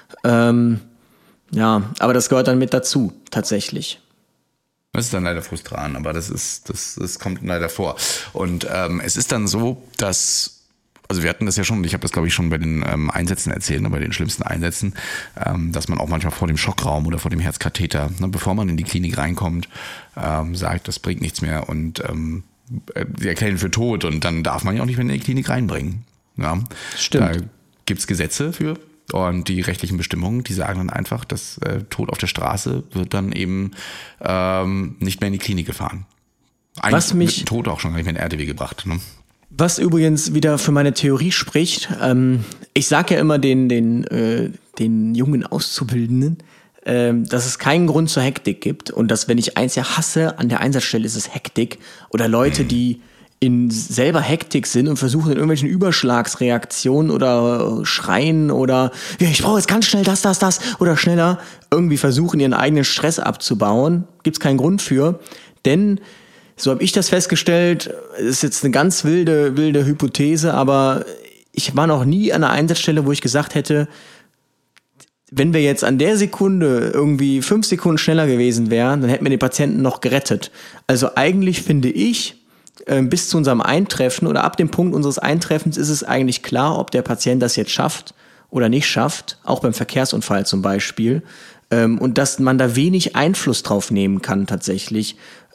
Ja, aber das gehört dann mit dazu, tatsächlich. Das ist dann leider frustrierend, aber das kommt leider vor. Und es ist dann so, dass, also wir hatten das ja schon, ich habe das glaube ich schon bei den Einsätzen erzählt, bei den schlimmsten Einsätzen, dass man auch manchmal vor dem Schockraum oder vor dem Herzkatheter, ne, bevor man in die Klinik reinkommt, sagt, das bringt nichts mehr und die erklären für tot und dann darf man ja auch nicht mehr in die Klinik reinbringen. Ja? Stimmt. Da gibt's Gesetze für. Und die rechtlichen Bestimmungen, die sagen dann einfach, dass Tod auf der Straße wird dann eben nicht mehr in die Klinik gefahren. Eigentlich wird Tod auch schon gar nicht mehr in RTW gebracht. Ne? Was übrigens wieder für meine Theorie spricht, ich sage ja immer den jungen Auszubildenden, dass es keinen Grund zur Hektik gibt und dass, wenn ich eins ja hasse, an der Einsatzstelle ist es Hektik oder Leute, die in selber Hektik sind und versuchen in irgendwelchen Überschlagsreaktionen oder schreien oder ich brauche jetzt ganz schnell das oder schneller irgendwie versuchen, ihren eigenen Stress abzubauen. Gibt's keinen Grund für, denn so habe ich das festgestellt, ist jetzt eine ganz wilde Hypothese, aber ich war noch nie an einer Einsatzstelle, wo ich gesagt hätte, wenn wir jetzt an der Sekunde irgendwie 5 Sekunden schneller gewesen wären, dann hätten wir den Patienten noch gerettet. Also eigentlich finde ich, bis zu unserem Eintreffen oder ab dem Punkt unseres Eintreffens ist es eigentlich klar, ob der Patient das jetzt schafft oder nicht schafft, auch beim Verkehrsunfall zum Beispiel, und dass man da wenig Einfluss drauf nehmen kann tatsächlich.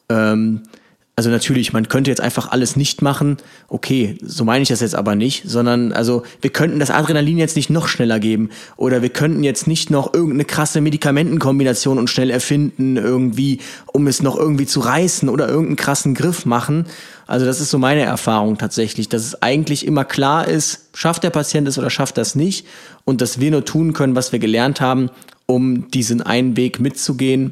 Also natürlich, man könnte jetzt einfach alles nicht machen, okay, so meine ich das jetzt aber nicht, sondern also wir könnten das Adrenalin jetzt nicht noch schneller geben oder wir könnten jetzt nicht noch irgendeine krasse Medikamentenkombination und schnell erfinden irgendwie, um es noch irgendwie zu reißen oder irgendeinen krassen Griff machen. Also das ist so meine Erfahrung tatsächlich, dass es eigentlich immer klar ist, schafft der Patient es oder schafft das nicht und dass wir nur tun können, was wir gelernt haben, um diesen einen Weg mitzugehen.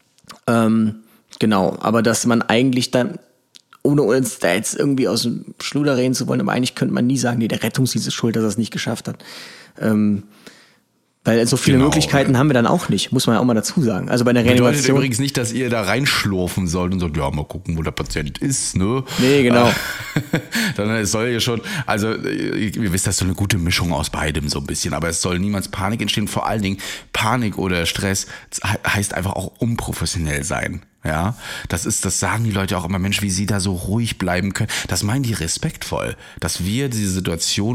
Genau, aber dass man eigentlich dann, ohne uns da jetzt irgendwie aus dem Schluder reden zu wollen, aber eigentlich könnte man nie sagen, nee, der Rettungsdienst ist schuld, dass er es nicht geschafft hat. Weil so viele Möglichkeiten haben wir dann auch nicht, muss man ja auch mal dazu sagen. Also bei der Reanimation. Bedeutet übrigens nicht, dass ihr da reinschlurfen sollt und sagt, ja, mal gucken, wo der Patient ist, ne? Nee, genau. Sondern es soll ja schon, also ihr wisst, das ist so eine gute Mischung aus beidem so ein bisschen, aber es soll niemals Panik entstehen. Vor allen Dingen Panik oder Stress heißt einfach auch unprofessionell sein. Ja, das sagen die Leute auch immer, Mensch, wie sie da so ruhig bleiben können. Das meinen die respektvoll, dass wir diese Situation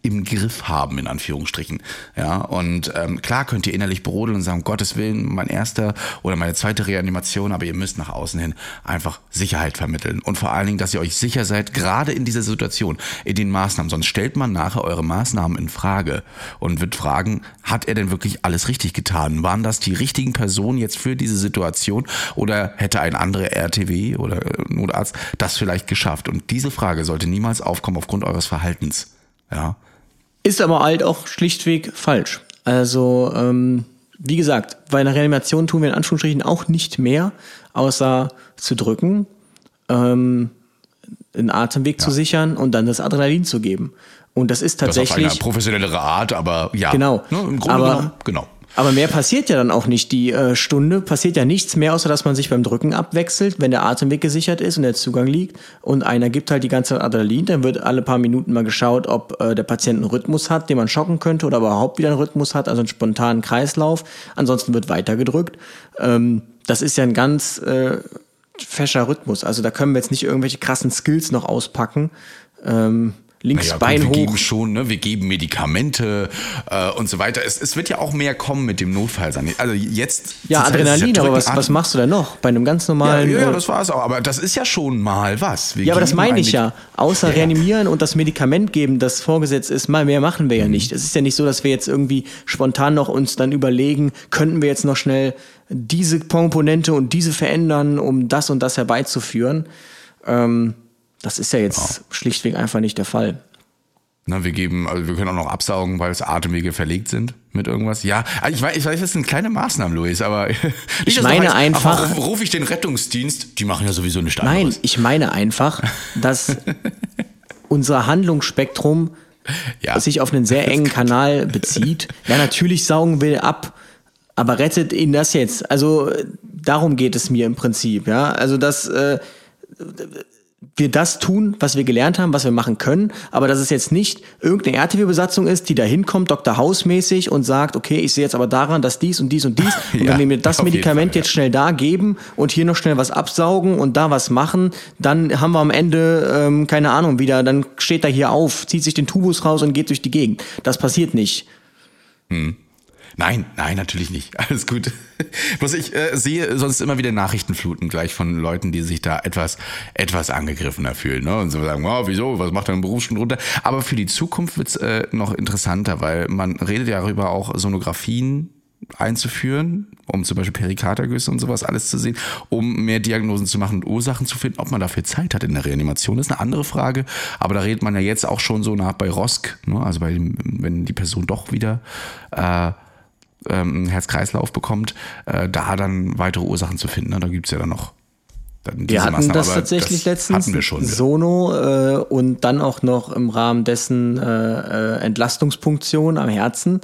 im Griff haben, in Anführungsstrichen. Ja, und klar könnt ihr innerlich brodeln und sagen, um Gottes Willen, mein erster oder meine zweite Reanimation, aber ihr müsst nach außen hin einfach Sicherheit vermitteln. Und vor allen Dingen, dass ihr euch sicher seid, gerade in dieser Situation, in den Maßnahmen. Sonst stellt man nachher eure Maßnahmen in Frage und wird fragen, hat er denn wirklich alles richtig getan? Waren das die richtigen Personen jetzt für diese Situation oder hätte ein anderer RTW oder Notarzt das vielleicht geschafft? Und diese Frage sollte niemals aufkommen aufgrund eures Verhaltens. Ja. Ist aber halt auch schlichtweg falsch. Also, wie gesagt, bei einer Reanimation tun wir in Anführungsstrichen auch nicht mehr, außer zu drücken, den Atemweg zu sichern und dann das Adrenalin zu geben. Und das ist tatsächlich... Das auf eine professionellere Art, aber ja. Genau. Ne, im Grunde genommen, genau. Aber mehr passiert ja dann auch nicht. Die Stunde passiert ja nichts mehr, außer dass man sich beim Drücken abwechselt, wenn der Atemweg gesichert ist und der Zugang liegt und einer gibt halt die ganze Zeit Adrenalin, dann wird alle paar Minuten mal geschaut, ob der Patient einen Rhythmus hat, den man schocken könnte oder überhaupt wieder einen Rhythmus hat, also einen spontanen Kreislauf. Ansonsten wird weiter gedrückt. Das ist ja ein ganz fescher Rhythmus. Also da können wir jetzt nicht irgendwelche krassen Skills noch auspacken. Links Bein hoch. Wir geben schon, ne? Wir geben Medikamente und so weiter. Es wird ja auch mehr kommen mit dem Notfall. Also jetzt. Ja, Adrenalin, aber was machst du denn noch? Bei einem ganz normalen. Ja, das war es auch. Aber das ist ja schon mal was. Ja, aber das meine ich ja. Außer reanimieren und das Medikament geben, das vorgesetzt ist, mal mehr machen wir ja nicht. Es ist ja nicht so, dass wir jetzt irgendwie spontan noch uns dann überlegen, könnten wir jetzt noch schnell diese Komponente und diese verändern, um das und das herbeizuführen. Das ist ja jetzt schlichtweg einfach nicht der Fall. Na, wir können auch noch absaugen, weil es Atemwege verlegt sind mit irgendwas. Ja, ich weiß, das sind kleine Maßnahmen, Luis, aber ich meine einfach, rufe ich den Rettungsdienst, die machen ja sowieso nichts anderes. Nein, ich meine einfach, dass unser Handlungsspektrum sich auf einen sehr engen Kanal bezieht. Ja, natürlich saugen wir ab, aber rettet ihn das jetzt? Also darum geht es mir im Prinzip, ja. Also dass wir das tun, was wir gelernt haben, was wir machen können, aber dass es jetzt nicht irgendeine RTW-Besatzung ist, die da hinkommt, Dr. House-mäßig und sagt, okay, ich sehe jetzt aber daran, dass dies und dies und dies und wenn wir mir das Medikament jetzt schnell da geben und hier noch schnell was absaugen und da was machen, dann haben wir am Ende, keine Ahnung, wieder, dann steht er hier auf, zieht sich den Tubus raus und geht durch die Gegend. Das passiert nicht. Nein, natürlich nicht. Alles gut. Bloß ich sehe sonst immer wieder Nachrichtenfluten gleich von Leuten, die sich da etwas angegriffener fühlen, ne? Und so sagen, wieso, was macht dein Berufsstunde runter? Aber für die Zukunft wird's noch interessanter, weil man redet ja darüber, auch Sonografien einzuführen, um zum Beispiel Perikardergüsse und sowas alles zu sehen, um mehr Diagnosen zu machen und Ursachen zu finden. Ob man dafür Zeit hat in der Reanimation, ist eine andere Frage. Aber da redet man ja jetzt auch schon so nach bei ROSC, ne? Also wenn die Person doch wieder Herz-Kreislauf bekommt, da dann weitere Ursachen zu finden. Ne? Da gibt's ja dann noch wir hatten das tatsächlich letztens, hatten wir schon, Sono und dann auch noch im Rahmen dessen Entlastungspunktion am Herzen.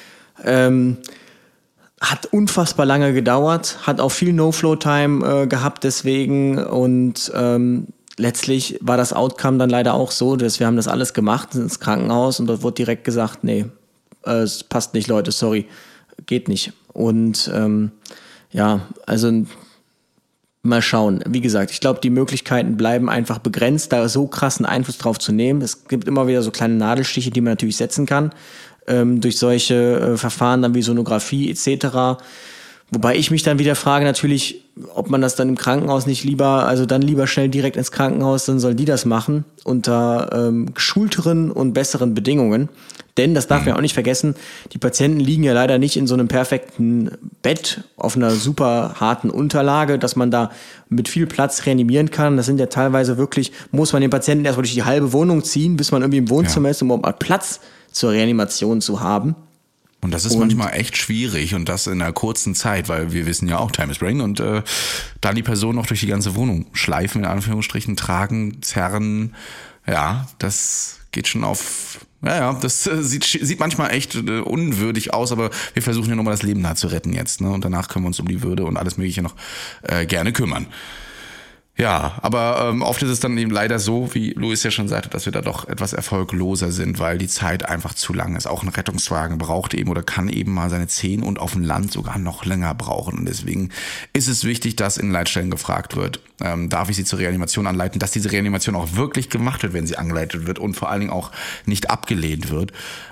Hat unfassbar lange gedauert, hat auch viel No-Flow-Time gehabt deswegen und letztlich war das Outcome dann leider auch so, dass wir haben das alles gemacht ins Krankenhaus und dort wurde direkt gesagt, nee, es passt nicht, Leute, sorry. Geht nicht. Und also mal schauen. Wie gesagt, ich glaube, die Möglichkeiten bleiben einfach begrenzt, da so krassen Einfluss drauf zu nehmen. Es gibt immer wieder so kleine Nadelstiche, die man natürlich setzen kann, durch solche Verfahren dann wie Sonographie etc. Wobei ich mich dann wieder frage natürlich, ob man das dann im Krankenhaus nicht lieber schnell direkt ins Krankenhaus, dann sollen die das machen, unter geschulteren und besseren Bedingungen. Denn, das darf man auch nicht vergessen, die Patienten liegen ja leider nicht in so einem perfekten Bett auf einer super harten Unterlage, dass man da mit viel Platz reanimieren kann. Das sind ja teilweise wirklich, muss man den Patienten erstmal durch die halbe Wohnung ziehen, bis man irgendwie im Wohnzimmer ist, um auch mal Platz zur Reanimation zu haben. Und das ist manchmal echt schwierig und das in einer kurzen Zeit, weil wir wissen ja auch, Time is Brain und dann die Person noch durch die ganze Wohnung schleifen, in Anführungsstrichen, tragen, zerren, ja, das geht schon auf... Ja, das sieht manchmal echt unwürdig aus, aber wir versuchen ja nochmal das Leben da zu retten jetzt, ne? Und danach können wir uns um die Würde und alles Mögliche noch gerne kümmern. Ja, aber oft ist es dann eben leider so, wie Luis ja schon sagte, dass wir da doch etwas erfolgloser sind, weil die Zeit einfach zu lang ist. Auch ein Rettungswagen braucht eben oder kann eben mal seine 10 und auf dem Land sogar noch länger brauchen. Und deswegen ist es wichtig, dass in Leitstellen gefragt wird, darf ich Sie zur Reanimation anleiten, dass diese Reanimation auch wirklich gemacht wird, wenn sie angeleitet wird und vor allen Dingen auch nicht abgelehnt wird.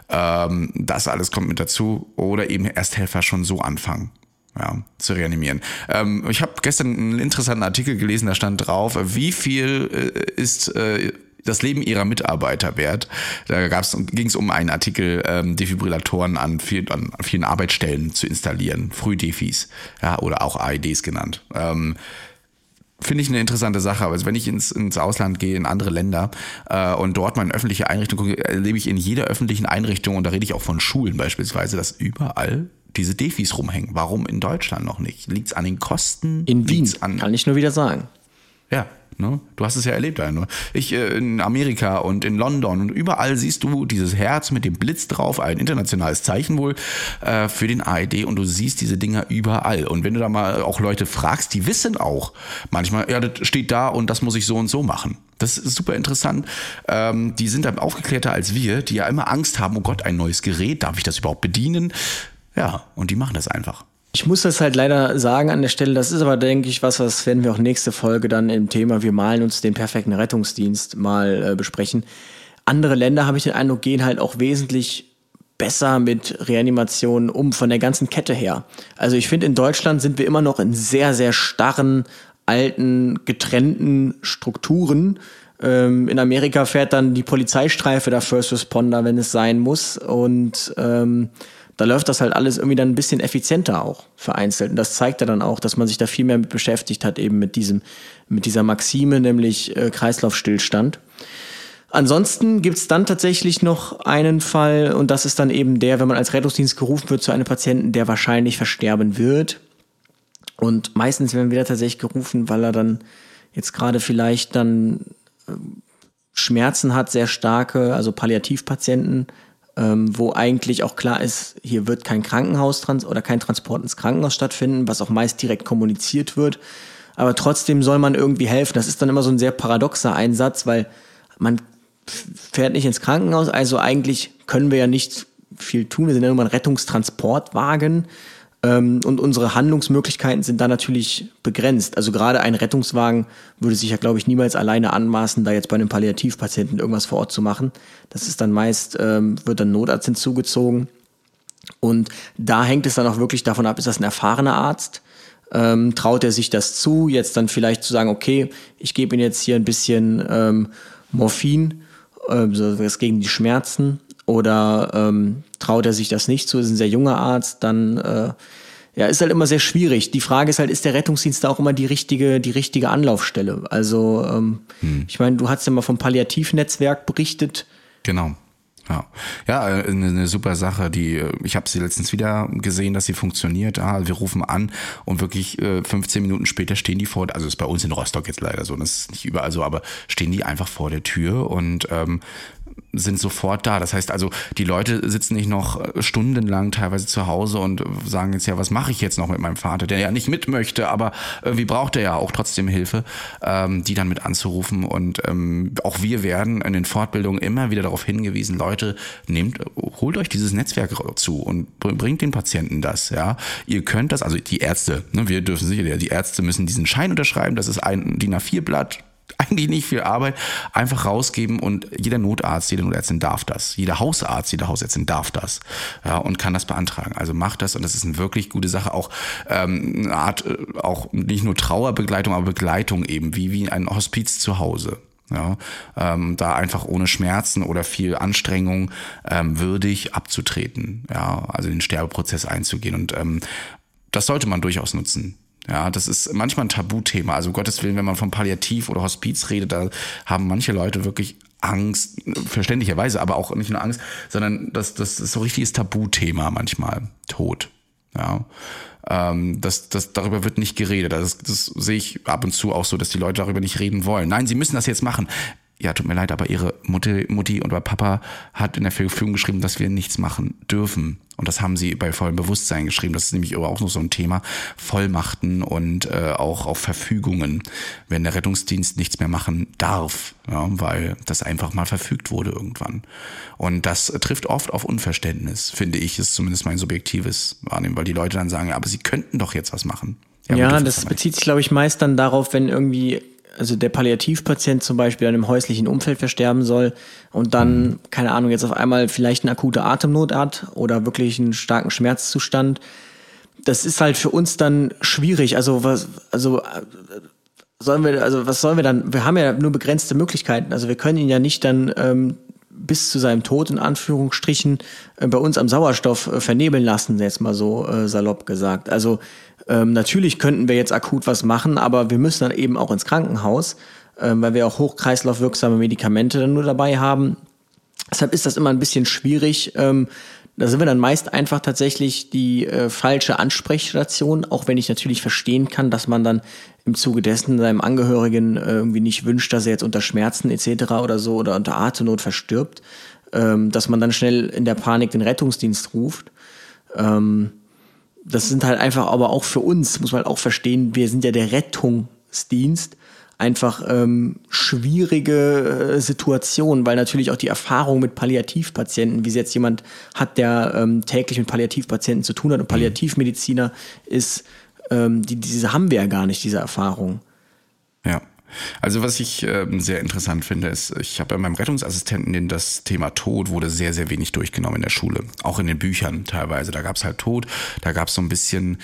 Das alles kommt mit dazu oder eben Ersthelfer schon so anfangen. Ja, zu reanimieren. Ich habe gestern einen interessanten Artikel gelesen, da stand drauf, wie viel ist das Leben ihrer Mitarbeiter wert. Da ging es um einen Artikel, Defibrillatoren an vielen Arbeitsstellen zu installieren, Frühdefis, ja, oder auch AEDs genannt. Finde ich eine interessante Sache. Also wenn ich ins Ausland gehe, in andere Länder und dort mal in öffentliche Einrichtungen gucke, erlebe ich in jeder öffentlichen Einrichtung, und da rede ich auch von Schulen beispielsweise, dass überall diese Defis rumhängen. Warum in Deutschland noch nicht? Liegt es an den Kosten? In Wien, kann ich nur wieder sagen. Ja, ne? Du hast es ja erlebt. Ich in Amerika und in London und überall siehst du dieses Herz mit dem Blitz drauf, ein internationales Zeichen wohl für den AED, und du siehst diese Dinger überall. Und wenn du da mal auch Leute fragst, die wissen auch manchmal, ja, das steht da und das muss ich so und so machen. Das ist super interessant. Die sind dann aufgeklärter als wir, die ja immer Angst haben, oh Gott, ein neues Gerät, darf ich das überhaupt bedienen? Ja, und die machen das einfach. Ich muss das halt leider sagen an der Stelle, das ist aber, denke ich, was werden wir auch nächste Folge dann im Thema Wir malen uns den perfekten Rettungsdienst mal besprechen. Andere Länder, habe ich den Eindruck, gehen halt auch wesentlich besser mit Reanimationen um, von der ganzen Kette her. Also ich finde, in Deutschland sind wir immer noch in sehr, sehr starren, alten, getrennten Strukturen. In Amerika fährt dann die Polizeistreife der First Responder, wenn es sein muss, und da läuft das halt alles irgendwie dann ein bisschen effizienter auch vereinzelt. Und das zeigt ja dann auch, dass man sich da viel mehr mit beschäftigt hat, eben mit dieser Maxime, nämlich Kreislaufstillstand. Ansonsten gibt's dann tatsächlich noch einen Fall, und das ist dann eben der, wenn man als Rettungsdienst gerufen wird zu einem Patienten, der wahrscheinlich versterben wird. Und meistens werden wir da tatsächlich gerufen, weil er dann jetzt gerade vielleicht dann Schmerzen hat, sehr starke, also Palliativpatienten, wo eigentlich auch klar ist, hier wird kein oder kein Transport ins Krankenhaus stattfinden, was auch meist direkt kommuniziert wird. Aber trotzdem soll man irgendwie helfen. Das ist dann immer so ein sehr paradoxer Einsatz, weil man fährt nicht ins Krankenhaus, also eigentlich können wir ja nicht viel tun. Wir sind ja nur mal ein Rettungstransportwagen. Und unsere Handlungsmöglichkeiten sind da natürlich begrenzt. Also gerade ein Rettungswagen würde sich ja, glaube ich, niemals alleine anmaßen, da jetzt bei einem Palliativpatienten irgendwas vor Ort zu machen. Das ist dann meist, wird dann Notarzt hinzugezogen. Und da hängt es dann auch wirklich davon ab, ist das ein erfahrener Arzt? Traut er sich das zu, jetzt dann vielleicht zu sagen, okay, ich gebe Ihnen jetzt hier ein bisschen Morphin, das gegen die Schmerzen. Oder traut er sich das nicht zu, ist ein sehr junger Arzt, dann ist halt immer sehr schwierig. Die Frage ist halt, ist der Rettungsdienst da auch immer die richtige Anlaufstelle? Also ich meine, du hast ja mal vom Palliativnetzwerk berichtet. Genau. Ja, eine super Sache, ich habe sie letztens wieder gesehen, dass sie funktioniert. Wir rufen an und wirklich 15 Minuten später stehen die also ist bei uns in Rostock jetzt leider so, das ist nicht überall so, aber stehen die einfach vor der Tür und sind sofort da. Das heißt also, die Leute sitzen nicht noch stundenlang teilweise zu Hause und sagen jetzt, ja, was mache ich jetzt noch mit meinem Vater, der ja nicht mit möchte, aber irgendwie braucht er ja auch trotzdem Hilfe, die dann mit anzurufen. Und auch wir werden in den Fortbildungen immer wieder darauf hingewiesen, Leute, holt euch dieses Netzwerk zu und bringt den Patienten das. Ja, ihr könnt das, also die Ärzte, ne, wir dürfen sicher, die Ärzte müssen diesen Schein unterschreiben, das ist ein DIN A4-Blatt, eigentlich nicht viel Arbeit, einfach rausgeben, und jeder Notarzt, jede Notärztin darf das. Jeder Hausarzt, jede Hausärztin darf das, ja, und kann das beantragen. Also macht das, und das ist eine wirklich gute Sache. Auch eine Art, auch nicht nur Trauerbegleitung, aber Begleitung eben, wie ein Hospiz zu Hause. Ja, da einfach ohne Schmerzen oder viel Anstrengung würdig abzutreten, ja, also den Sterbeprozess einzugehen, und das sollte man durchaus nutzen. Ja, das ist manchmal ein Tabuthema. Also um Gottes Willen, wenn man von Palliativ oder Hospiz redet, da haben manche Leute wirklich Angst, verständlicherweise, aber auch nicht nur Angst, sondern das ist so ein richtiges Tabuthema manchmal, Tod. Ja, darüber wird nicht geredet. Das sehe ich ab und zu auch so, dass die Leute darüber nicht reden wollen. Nein, sie müssen das jetzt machen. ja, tut mir leid, aber ihre Mutti oder Papa hat in der Verfügung geschrieben, dass wir nichts machen dürfen. Und das haben sie bei vollem Bewusstsein geschrieben. Das ist nämlich aber auch noch so ein Thema. Vollmachten und auch auf Verfügungen, wenn der Rettungsdienst nichts mehr machen darf, ja, weil das einfach mal verfügt wurde irgendwann. Und das trifft oft auf Unverständnis, finde ich, ist zumindest mein subjektives Wahrnehmen, weil die Leute dann sagen, ja, aber sie könnten doch jetzt was machen. Ja, das bezieht sich, glaube ich, meist dann darauf, wenn irgendwie, also der Palliativpatient zum Beispiel in einem häuslichen Umfeld versterben soll und dann, keine Ahnung, jetzt auf einmal vielleicht eine akute Atemnot hat oder wirklich einen starken Schmerzzustand. Das ist halt für uns dann schwierig. Was sollen wir dann? Wir haben ja nur begrenzte Möglichkeiten. Also wir können ihn ja nicht dann bis zu seinem Tod in Anführungsstrichen bei uns am Sauerstoff vernebeln lassen, jetzt mal so salopp gesagt. Also natürlich könnten wir jetzt akut was machen, aber wir müssen dann eben auch ins Krankenhaus, weil wir auch hochkreislaufwirksame Medikamente dann nur dabei haben. Deshalb ist das immer ein bisschen schwierig. Da sind wir dann meist einfach tatsächlich die falsche Ansprechstation, auch wenn ich natürlich verstehen kann, dass man dann im Zuge dessen seinem Angehörigen irgendwie nicht wünscht, dass er jetzt unter Schmerzen etc. oder so oder unter Atemnot verstirbt, dass man dann schnell in der Panik den Rettungsdienst ruft. Das sind halt einfach, aber auch für uns, muss man auch verstehen, wir sind ja der Rettungsdienst, einfach schwierige Situationen, weil natürlich auch die Erfahrung mit Palliativpatienten, wie es jetzt jemand hat, der täglich mit Palliativpatienten zu tun hat und Palliativmediziner ist, diese haben wir ja gar nicht, diese Erfahrung. Ja. Also was ich sehr interessant finde, ist, ich habe bei meinem Rettungsassistenten das Thema Tod wurde sehr, sehr wenig durchgenommen in der Schule. Auch in den Büchern teilweise. Da gab es halt Tod, da gab es so ein bisschen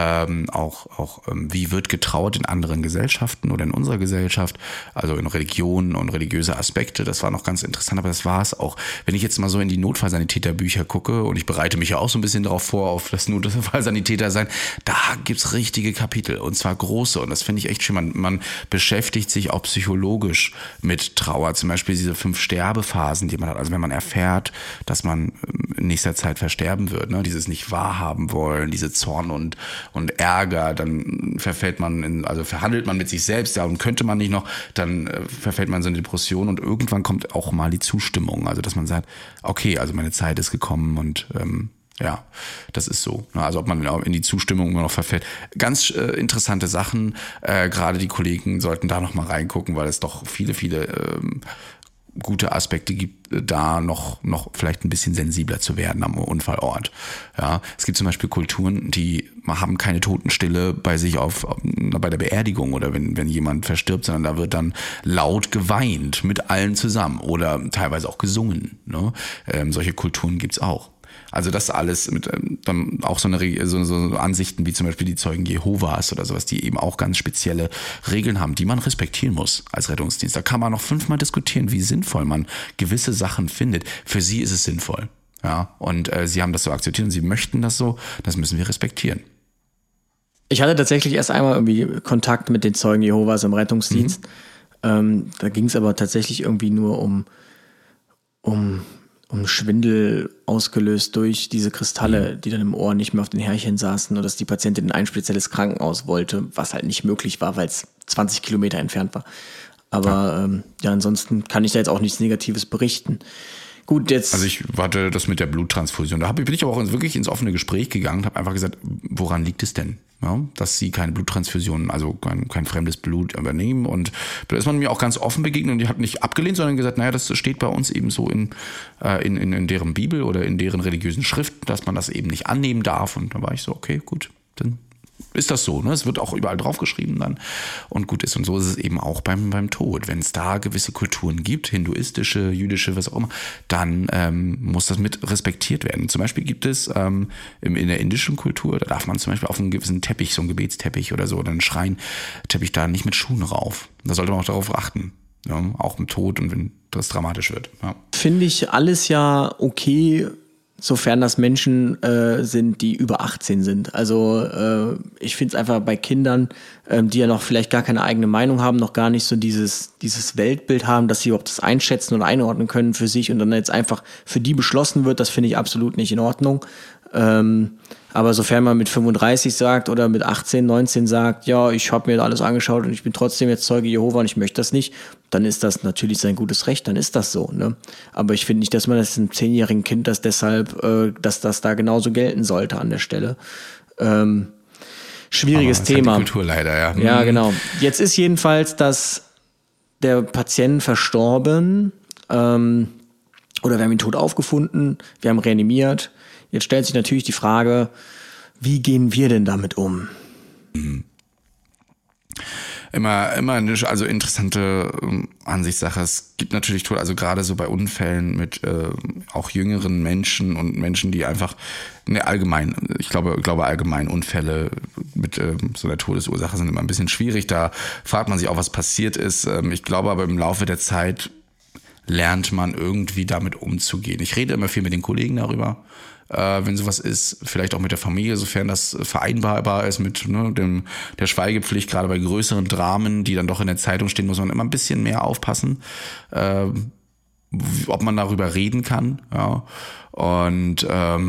wie wird getrauert in anderen Gesellschaften oder in unserer Gesellschaft, also in Religionen und religiöse Aspekte. Das war noch ganz interessant, aber das war es auch. Wenn ich jetzt mal so in die Notfallsanitäterbücher gucke, und ich bereite mich ja auch so ein bisschen darauf vor, auf das Notfallsanitäter sein, da gibt's richtige Kapitel und zwar große und das finde ich echt schön. Man beschäftigt sich auch psychologisch mit Trauer, zum Beispiel diese 5 Sterbephasen, die man hat. Also wenn man erfährt, dass man in nächster Zeit versterben wird, ne, dieses nicht wahrhaben wollen, diese Zorn und Ärger, dann verhandelt man mit sich selbst, ja, und könnte man nicht noch, dann verfällt man so in Depression und irgendwann kommt auch mal die Zustimmung, also dass man sagt, okay, also meine Zeit ist gekommen und ja, das ist so. Also ob man in die Zustimmung immer noch verfällt. Ganz interessante Sachen. Gerade die Kollegen sollten da noch mal reingucken, weil es doch viele gute Aspekte gibt, da noch vielleicht ein bisschen sensibler zu werden am Unfallort. Ja, es gibt zum Beispiel Kulturen, die haben keine Totenstille bei sich bei der Beerdigung oder wenn jemand verstirbt, sondern da wird dann laut geweint mit allen zusammen oder teilweise auch gesungen. Ne? Solche Kulturen gibt's auch. Also das alles mit dann auch so Ansichten wie zum Beispiel die Zeugen Jehovas oder sowas, die eben auch ganz spezielle Regeln haben, die man respektieren muss als Rettungsdienst. Da kann man noch 5-mal diskutieren, wie sinnvoll man gewisse Sachen findet. Für sie ist es sinnvoll. Ja, und sie haben das so akzeptiert und sie möchten das so, das müssen wir respektieren. Ich hatte tatsächlich erst einmal irgendwie Kontakt mit den Zeugen Jehovas im Rettungsdienst. Da ging es aber tatsächlich irgendwie nur um Schwindel ausgelöst durch diese Kristalle, die dann im Ohr nicht mehr auf den Härchen saßen und dass die Patientin in ein spezielles Krankenhaus wollte, was halt nicht möglich war, weil es 20 Kilometer entfernt war. Aber ansonsten kann ich da jetzt auch nichts Negatives berichten. Gut, jetzt. Also ich warte das mit der Bluttransfusion. Da bin ich aber auch wirklich ins offene Gespräch gegangen und habe einfach gesagt, woran liegt es denn? Ja, dass sie keine Bluttransfusion, also kein fremdes Blut übernehmen. Und da ist man mir auch ganz offen begegnet und die hat nicht abgelehnt, sondern gesagt, naja, das steht bei uns eben so in deren Bibel oder in deren religiösen Schriften, dass man das eben nicht annehmen darf. Und da war ich so, okay, gut, dann ist das so, ne? Es wird auch überall draufgeschrieben dann und gut ist. Und so ist es eben auch beim Tod. Wenn es da gewisse Kulturen gibt, hinduistische, jüdische, was auch immer, dann muss das mit respektiert werden. Zum Beispiel gibt es in der indischen Kultur, da darf man zum Beispiel auf einen gewissen Teppich, so einen Gebetsteppich oder so, oder einen Schreinteppich da nicht mit Schuhen rauf. Da sollte man auch darauf achten. Ja? Auch im Tod und wenn das dramatisch wird. Ja. Finde ich alles ja okay, sofern das Menschen sind, die über 18 sind. Also ich finde es einfach bei Kindern, die ja noch vielleicht gar keine eigene Meinung haben, noch gar nicht so dieses Weltbild haben, dass sie überhaupt das einschätzen und einordnen können für sich und dann jetzt einfach für die beschlossen wird, das finde ich absolut nicht in Ordnung. Aber sofern man mit 35 sagt oder mit 18, 19 sagt, ja, ich habe mir alles angeschaut und ich bin trotzdem jetzt Zeuge Jehova und ich möchte das nicht, dann ist das natürlich sein gutes Recht, dann ist das so. Ne? Aber ich finde nicht, dass man das einem 10-jährigen Kind das deshalb, dass das da genauso gelten sollte an der Stelle. Schwieriges Thema. Halt die Kultur leider, ja. Ja, genau. Jetzt ist jedenfalls der Patient verstorben, oder wir haben ihn tot aufgefunden, wir haben reanimiert. Jetzt stellt sich natürlich die Frage, wie gehen wir denn damit um? Immer eine also interessante Ansichtssache. Es gibt natürlich Tod, also gerade so bei Unfällen mit auch jüngeren Menschen und Menschen, die einfach ich glaube allgemein Unfälle mit so einer Todesursache sind immer ein bisschen schwierig. Da fragt man sich auch, was passiert ist. Ich glaube aber im Laufe der Zeit lernt man irgendwie damit umzugehen. Ich rede immer viel mit den Kollegen darüber, wenn sowas ist, vielleicht auch mit der Familie, sofern das vereinbarbar ist mit der Schweigepflicht. Gerade bei größeren Dramen, die dann doch in der Zeitung stehen, muss man immer ein bisschen mehr aufpassen, ob man darüber reden kann. Ja. Und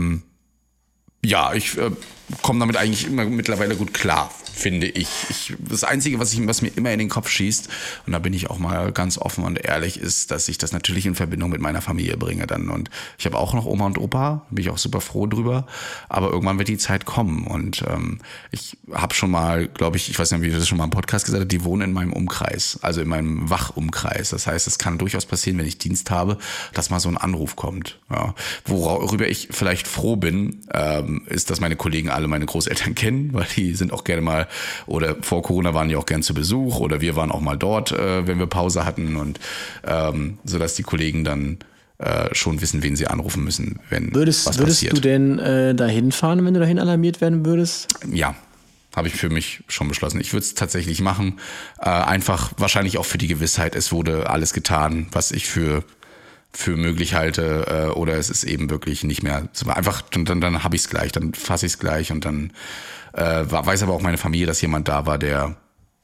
ich komme damit eigentlich immer mittlerweile gut klar, finde ich. Das Einzige, was mir immer in den Kopf schießt, und da bin ich auch mal ganz offen und ehrlich, ist, dass ich das natürlich in Verbindung mit meiner Familie bringe dann. Und ich habe auch noch Oma und Opa, bin ich auch super froh drüber. Aber irgendwann wird die Zeit kommen. Und ich habe schon mal, glaube ich weiß nicht, wie ich das schon mal im Podcast gesagt habe, die wohnen in meinem Umkreis, also in meinem Wachumkreis. Das heißt, es kann durchaus passieren, wenn ich Dienst habe, dass mal so ein Anruf kommt. Ja. Worüber ich vielleicht froh bin, ist, dass meine Kollegen alle meine Großeltern kennen, weil die sind auch gerne mal, oder vor Corona waren die auch gern zu Besuch, oder wir waren auch mal dort, wenn wir Pause hatten, und sodass die Kollegen dann schon wissen, wen sie anrufen müssen, wenn was passiert. Würdest du denn dahin fahren, wenn du dahin alarmiert werden würdest? Ja, habe ich für mich schon beschlossen. Ich würde es tatsächlich machen, einfach wahrscheinlich auch für die Gewissheit, es wurde alles getan, was ich für möglich halte, oder es ist eben wirklich nicht mehr, einfach, dann habe ich es gleich, dann fasse ich es gleich, und dann weiß aber auch meine Familie, dass jemand da war, der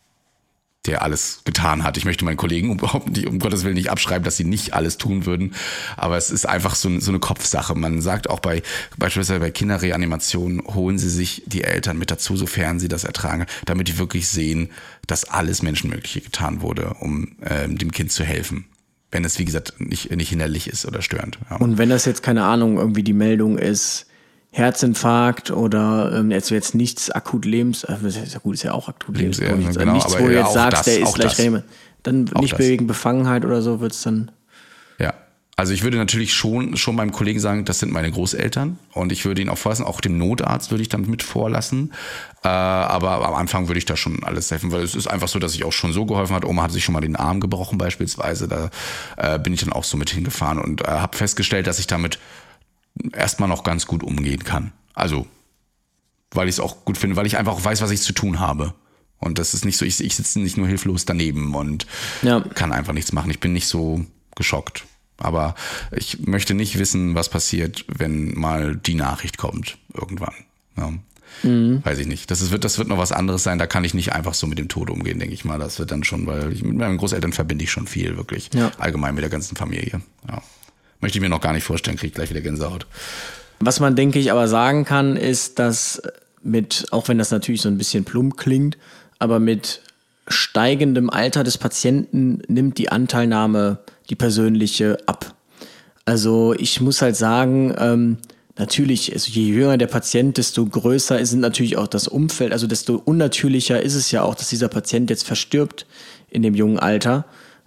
alles getan hat. Ich möchte meinen Kollegen überhaupt nicht, um Gottes Willen, nicht abschreiben, dass sie nicht alles tun würden, aber es ist einfach so eine Kopfsache. Man sagt auch beispielsweise bei Kinderreanimationen, holen Sie sich die Eltern mit dazu, sofern sie das ertragen, damit die wirklich sehen, dass alles Menschenmögliche getan wurde, um dem Kind zu helfen. Wenn es, wie gesagt, nicht hinderlich ist oder störend. Ja. Und wenn das jetzt, keine Ahnung, irgendwie die Meldung ist, Herzinfarkt oder jetzt nichts akut ist ja auch akut lebensbedrohlich. Genau, nichts, wo du jetzt sagst, der ist gleich Reme. Dann nicht wegen Befangenheit oder so wird's dann. Ja. Also ich würde natürlich schon meinem Kollegen sagen, das sind meine Großeltern, und ich würde ihn auch vorlassen, auch dem Notarzt würde ich dann mit vorlassen, aber am Anfang würde ich da schon alles helfen, weil es ist einfach so, dass ich auch schon so geholfen habe. Oma hat sich schon mal den Arm gebrochen beispielsweise, da bin ich dann auch so mit hingefahren und habe festgestellt, dass ich damit erstmal noch ganz gut umgehen kann. Also, weil ich es auch gut finde, weil ich einfach auch weiß, was ich zu tun habe. Und das ist nicht so, ich sitze nicht nur hilflos daneben und kann einfach nichts machen. Ich bin nicht so geschockt. Aber ich möchte nicht wissen, was passiert, wenn mal die Nachricht kommt irgendwann. Ja. Weiß ich nicht. Das wird noch was anderes sein. Da kann ich nicht einfach so mit dem Tod umgehen, denke ich mal. Das wird dann schon, weil mit meinen Großeltern verbinde ich schon viel, wirklich. Ja. Allgemein mit der ganzen Familie. Ja. Möchte ich mir noch gar nicht vorstellen, kriege gleich wieder Gänsehaut. Was man, denke ich, aber sagen kann, ist, dass auch wenn das natürlich so ein bisschen plump klingt, aber mit steigendem Alter des Patienten nimmt die Anteilnahme, die persönliche, ab. Also ich muss halt sagen, natürlich, also je jünger der Patient, desto größer ist natürlich auch das Umfeld, also desto unnatürlicher ist es ja auch, dass dieser Patient jetzt verstirbt in dem jungen Alter.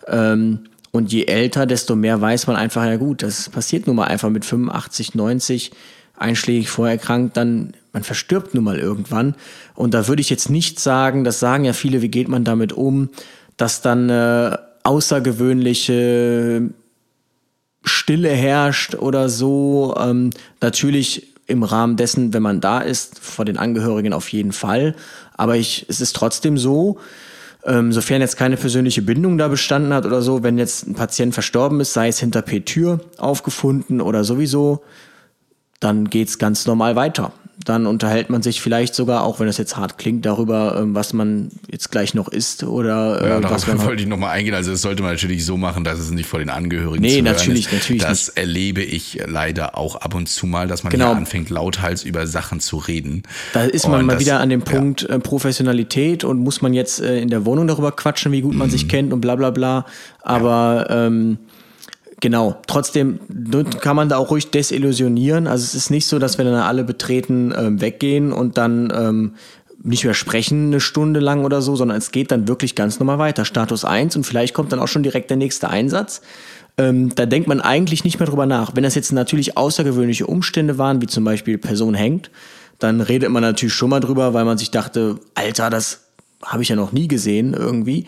Und je älter, desto mehr weiß man einfach, ja gut, das passiert nun mal einfach mit 85, 90, einschlägig vorerkrankt, dann man verstirbt nun mal irgendwann. Und da würde ich jetzt nicht sagen, das sagen ja viele, wie geht man damit um, dass dann außergewöhnliche Stille herrscht oder so. Natürlich im Rahmen dessen, wenn man da ist, vor den Angehörigen auf jeden Fall. Aber es ist trotzdem so, sofern jetzt keine persönliche Bindung da bestanden hat oder so, wenn jetzt ein Patient verstorben ist, sei es hinter P-Tür aufgefunden oder sowieso, dann geht's ganz normal weiter. Dann unterhält man sich vielleicht sogar, auch wenn das jetzt hart klingt, darüber, was man jetzt gleich noch isst oder was man... wollte ich nochmal eingehen. Also das sollte man natürlich so machen, dass es nicht vor den Angehörigen zu hören natürlich ist. nicht. Das erlebe ich leider auch ab und zu mal, dass man hier anfängt, lauthals über Sachen zu reden. Da ist man mal wieder an dem Punkt Professionalität und muss man jetzt in der Wohnung darüber quatschen, wie gut man sich kennt und bla bla bla. Aber genau, trotzdem kann man da auch ruhig desillusionieren. Also es ist nicht so, dass wir dann alle betreten weggehen und dann nicht mehr sprechen eine Stunde lang oder so, sondern es geht dann wirklich ganz normal weiter. Status 1 und vielleicht kommt dann auch schon direkt der nächste Einsatz. Da denkt man eigentlich nicht mehr drüber nach. Wenn das jetzt natürlich außergewöhnliche Umstände waren, wie zum Beispiel Person hängt, dann redet man natürlich schon mal drüber, weil man sich dachte, Alter, das habe ich ja noch nie gesehen irgendwie.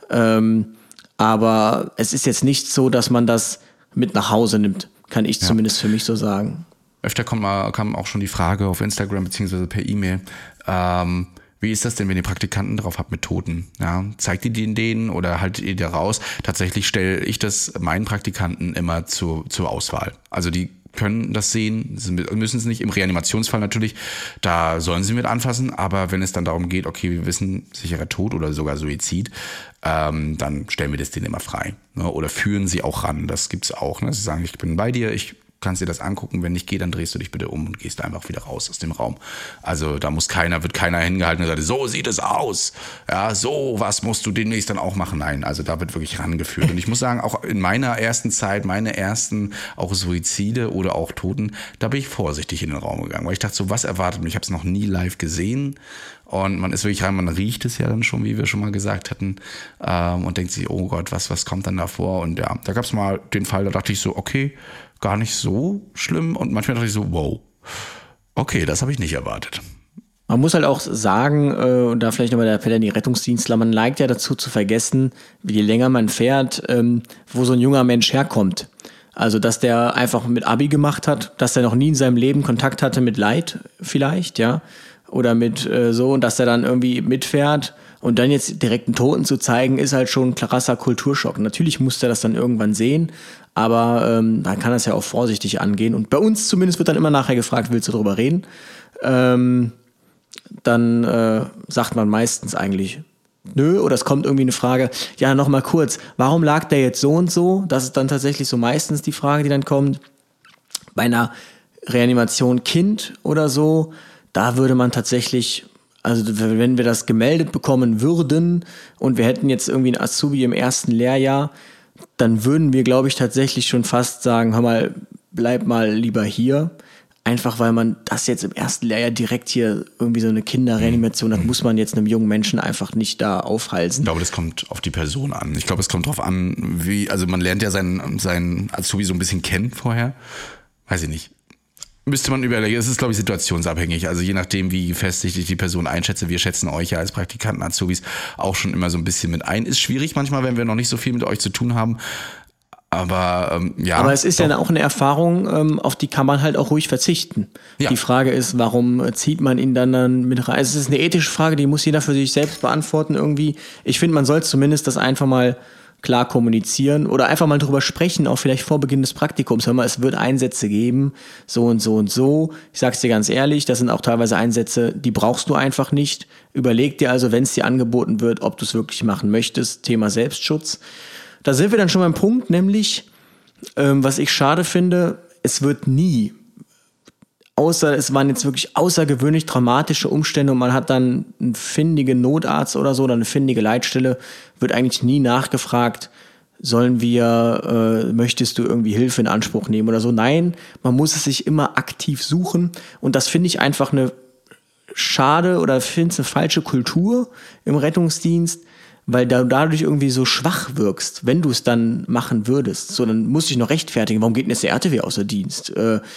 Aber es ist jetzt nicht so, dass man das mit nach Hause nimmt, kann ich zumindest für mich so sagen. Öfter kam auch schon die Frage auf Instagram beziehungsweise per E-Mail, wie ist das denn, wenn ihr Praktikanten drauf habt mit Toten? Ja, zeigt ihr denen oder haltet ihr die raus? Tatsächlich stelle ich das meinen Praktikanten immer zur Auswahl. Also die können das sehen, müssen es nicht, im Reanimationsfall natürlich, da sollen sie mit anfassen, aber wenn es dann darum geht, okay, wir wissen, sicherer Tod oder sogar Suizid, dann stellen wir das denen immer frei, ne? Oder führen sie auch ran, das gibt's auch, ne? Sie sagen, ich bin bei dir, ich kannst dir das angucken, wenn nicht geht, dann drehst du dich bitte um und gehst einfach wieder raus aus dem Raum. Also da wird keiner hingehalten und sagt, so sieht es aus, ja, so was musst du demnächst dann auch machen. Nein, also da wird wirklich rangeführt. Und ich muss sagen, auch in meiner ersten Zeit, meine ersten auch Suizide oder auch Toten, da bin ich vorsichtig in den Raum gegangen, weil ich dachte so, was erwartet mich? Ich habe es noch nie live gesehen. Und man ist wirklich rein, man riecht es ja dann schon, wie wir schon mal gesagt hatten, und denkt sich, oh Gott, was kommt dann da vor? Und ja, da gab es mal den Fall, da dachte ich so, okay, gar nicht so schlimm. Und manchmal dachte ich so, wow, okay, das habe ich nicht erwartet. Man muss halt auch sagen, und da vielleicht nochmal der Appell an die Rettungsdienstler, man neigt ja dazu zu vergessen, je länger man fährt, wo so ein junger Mensch herkommt. Also, dass der einfach mit Abi gemacht hat, dass der noch nie in seinem Leben Kontakt hatte mit Leid vielleicht, ja, oder mit so, und dass der dann irgendwie mitfährt und dann jetzt direkt einen Toten zu zeigen, ist halt schon ein krasser Kulturschock. Natürlich muss der das dann irgendwann sehen, aber dann kann das ja auch vorsichtig angehen. Und bei uns zumindest wird dann immer nachher gefragt, willst du darüber reden? Dann sagt man meistens eigentlich nö, oder es kommt irgendwie eine Frage, ja, noch mal kurz, warum lag der jetzt so und so? Das ist dann tatsächlich so meistens die Frage, die dann kommt. Bei einer Reanimation Kind oder so, da würde man tatsächlich, also wenn wir das gemeldet bekommen würden und wir hätten jetzt irgendwie einen Azubi im ersten Lehrjahr, dann würden wir, glaube ich, tatsächlich schon fast sagen, hör mal, bleib mal lieber hier. Einfach weil man das jetzt im ersten Lehrjahr direkt hier irgendwie so eine Kinderreanimation hat, muss man jetzt einem jungen Menschen einfach nicht da aufhalsen. Ich glaube, das kommt auf die Person an. Ich glaube, es kommt drauf an, also man lernt ja seinen Azubi so ein bisschen kennen vorher. Weiß ich nicht. Müsste man überlegen, es ist, glaube ich, situationsabhängig. Also je nachdem, wie gefestigt ich die Person einschätze. Wir schätzen euch ja als Praktikanten, Azubis auch schon immer so ein bisschen mit ein. Ist schwierig manchmal, wenn wir noch nicht so viel mit euch zu tun haben. Aber ja. Aber es ist ja auch eine Erfahrung, auf die kann man halt auch ruhig verzichten. Ja. Die Frage ist, warum zieht man ihn dann mit rein? Es ist eine ethische Frage, die muss jeder für sich selbst beantworten irgendwie. Ich finde, man soll zumindest das einfach mal klar kommunizieren oder einfach mal drüber sprechen, auch vielleicht vor Beginn des Praktikums. Hör mal, es wird Einsätze geben, so und so und so. Ich sag's dir ganz ehrlich, das sind auch teilweise Einsätze, die brauchst du einfach nicht. Überleg dir also, wenn es dir angeboten wird, ob du es wirklich machen möchtest. Thema Selbstschutz. Da sind wir dann schon beim Punkt, nämlich, was ich schade finde, es wird nie, außer es waren jetzt wirklich außergewöhnlich dramatische Umstände und man hat dann einen findigen Notarzt oder so oder eine findige Leitstelle, wird eigentlich nie nachgefragt, möchtest du irgendwie Hilfe in Anspruch nehmen oder so. Nein, man muss es sich immer aktiv suchen und das finde ich einfach eine schade oder finde es eine falsche Kultur im Rettungsdienst, weil du dadurch irgendwie so schwach wirkst, wenn du es dann machen würdest. So, dann musst du dich noch rechtfertigen. Warum geht denn jetzt der RTW außer Dienst?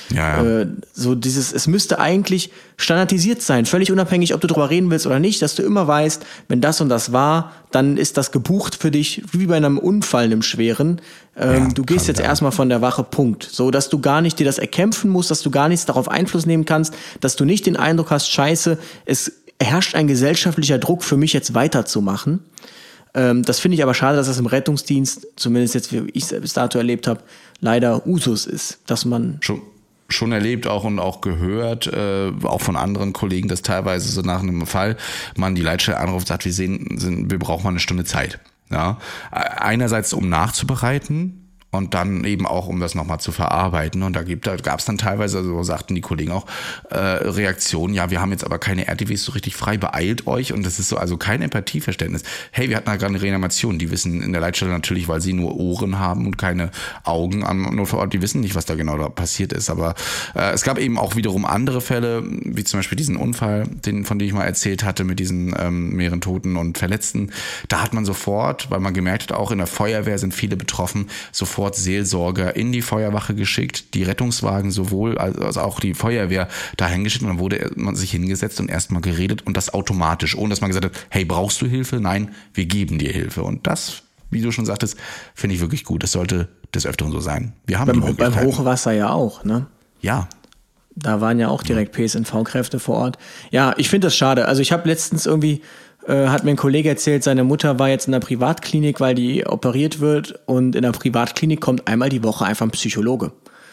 Es müsste eigentlich standardisiert sein, völlig unabhängig, ob du drüber reden willst oder nicht, dass du immer weißt, wenn das und das war, dann ist das gebucht für dich, wie bei einem Unfall, einem schweren. Du gehst jetzt erstmal von der Wache, Punkt. So, dass du gar nicht dir das erkämpfen musst, dass du gar nichts darauf Einfluss nehmen kannst, dass du nicht den Eindruck hast, scheiße, es herrscht ein gesellschaftlicher Druck für mich jetzt weiterzumachen. Das finde ich aber schade, dass das im Rettungsdienst, zumindest jetzt wie ich es bis dato erlebt habe, leider Usus ist, dass man... schon erlebt auch gehört, auch von anderen Kollegen, dass teilweise so nach einem Fall man die Leitstelle anruft und sagt, wir brauchen mal eine Stunde Zeit. Ja? Einerseits, um nachzubereiten, und dann eben auch, um das nochmal zu verarbeiten. Und da gab es dann teilweise, so sagten die Kollegen auch, Reaktionen, ja, wir haben jetzt aber keine RTWs so richtig frei, beeilt euch. Und das ist so, also kein Empathieverständnis. Hey, wir hatten da gerade eine Reanimation. Die wissen in der Leitstelle natürlich, weil sie nur Ohren haben und keine Augen am Notfallort, die wissen nicht, was da genau da passiert ist. Aber es gab eben auch wiederum andere Fälle, wie zum Beispiel diesen Unfall, von dem ich mal erzählt hatte, mit diesen mehreren Toten und Verletzten. Da hat man sofort, weil man gemerkt hat, auch in der Feuerwehr sind viele betroffen, sofort Seelsorger in die Feuerwache geschickt, die Rettungswagen sowohl als auch die Feuerwehr dahin geschickt und dann wurde man sich hingesetzt und erstmal geredet und das automatisch, ohne dass man gesagt hat, hey, brauchst du Hilfe? Nein, wir geben dir Hilfe. Und das, wie du schon sagtest, finde ich wirklich gut. Das sollte des Öfteren so sein. Wir haben beim Hochwasser ja auch, ne? Ja. Da waren ja auch direkt PSNV-Kräfte vor Ort. Ja, ich finde das schade. Also ich habe letztens irgendwie hat mir ein Kollege erzählt, seine Mutter war jetzt in der Privatklinik, weil die operiert wird und in der Privatklinik kommt einmal die Woche einfach ein Psychologe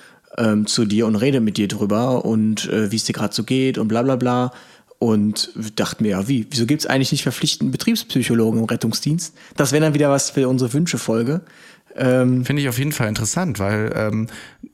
zu dir und redet mit dir drüber und wie es dir gerade so geht und bla bla bla und dachte mir, ja wieso gibt es eigentlich nicht verpflichtenden Betriebspsychologen im Rettungsdienst? Das wäre dann wieder was für unsere Wünsche-Folge. Finde ich auf jeden Fall interessant, weil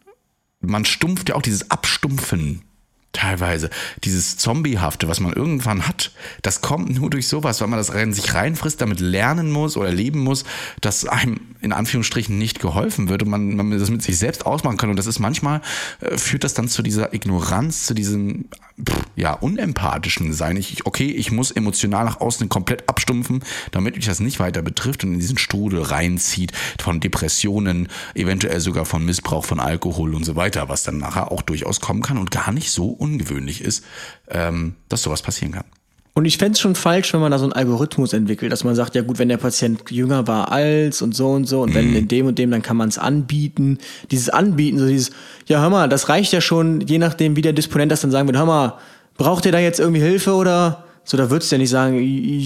man stumpft ja auch dieses Abstumpfen teilweise. Dieses Zombiehafte, was man irgendwann hat, das kommt nur durch sowas, weil man das sich reinfrisst, damit lernen muss oder leben muss, dass einem in Anführungsstrichen nicht geholfen wird und man das mit sich selbst ausmachen kann. Und das ist manchmal, führt das dann zu dieser Ignoranz, zu diesem unempathischen Sein. Ich muss emotional nach außen komplett abstumpfen, damit mich das nicht weiter betrifft und in diesen Strudel reinzieht von Depressionen, eventuell sogar von Missbrauch von Alkohol und so weiter, was dann nachher auch durchaus kommen kann und gar nicht so ungewöhnlich ist, dass sowas passieren kann. Und ich fände es schon falsch, wenn man da so einen Algorithmus entwickelt, dass man sagt, ja gut, wenn der Patient jünger war als und so und wenn in dem und dem, dann kann man es anbieten. Dieses Anbieten, so dieses, ja hör mal, das reicht ja schon, je nachdem wie der Disponent das dann sagen wird, hör mal, braucht ihr da jetzt irgendwie Hilfe oder so, da würdest du ja nicht sagen,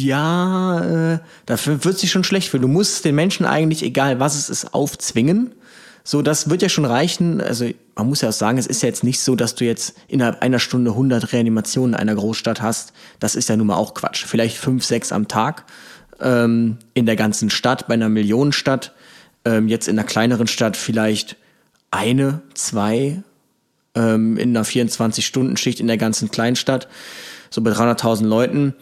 ja, dafür wird es sich schon schlecht fühlen. Du musst den Menschen eigentlich, egal was es ist, aufzwingen. So, das wird ja schon reichen. Also man muss ja auch sagen, es ist ja jetzt nicht so, dass du jetzt innerhalb einer Stunde 100 Reanimationen in einer Großstadt hast. Das ist ja nun mal auch Quatsch. Vielleicht 5, 6 am Tag in der ganzen Stadt, bei einer Millionenstadt. Jetzt in einer kleineren Stadt vielleicht 1, 2 in einer 24-Stunden-Schicht in der ganzen Kleinstadt. So bei 300.000 Leuten.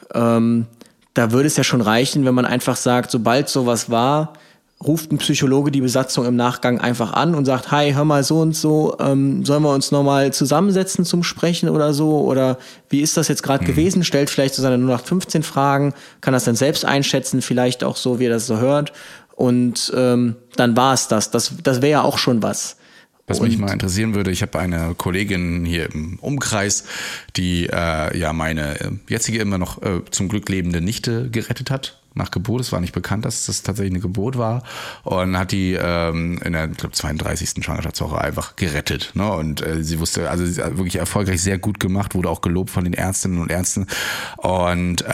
Da würde es ja schon reichen, wenn man einfach sagt, sobald sowas war, ruft ein Psychologe die Besatzung im Nachgang einfach an und sagt, hi, hör mal so und so, sollen wir uns nochmal zusammensetzen zum Sprechen oder so? Oder wie ist das jetzt gerade gewesen? Stellt vielleicht so seine 0815 Fragen, kann das dann selbst einschätzen, vielleicht auch so, wie er das so hört. Und dann war es das. Das wäre ja auch schon was. Was mich mal interessieren würde, ich habe eine Kollegin hier im Umkreis, die meine jetzige immer noch zum Glück lebende Nichte gerettet hat. Nach Geburt, es war nicht bekannt, dass das tatsächlich eine Geburt war und hat die in der, ich glaube, 32. Schwangerschaftswoche einfach gerettet. Ne? Und sie wusste, also sie hat wirklich erfolgreich, sehr gut gemacht, wurde auch gelobt von den Ärztinnen und Ärzten und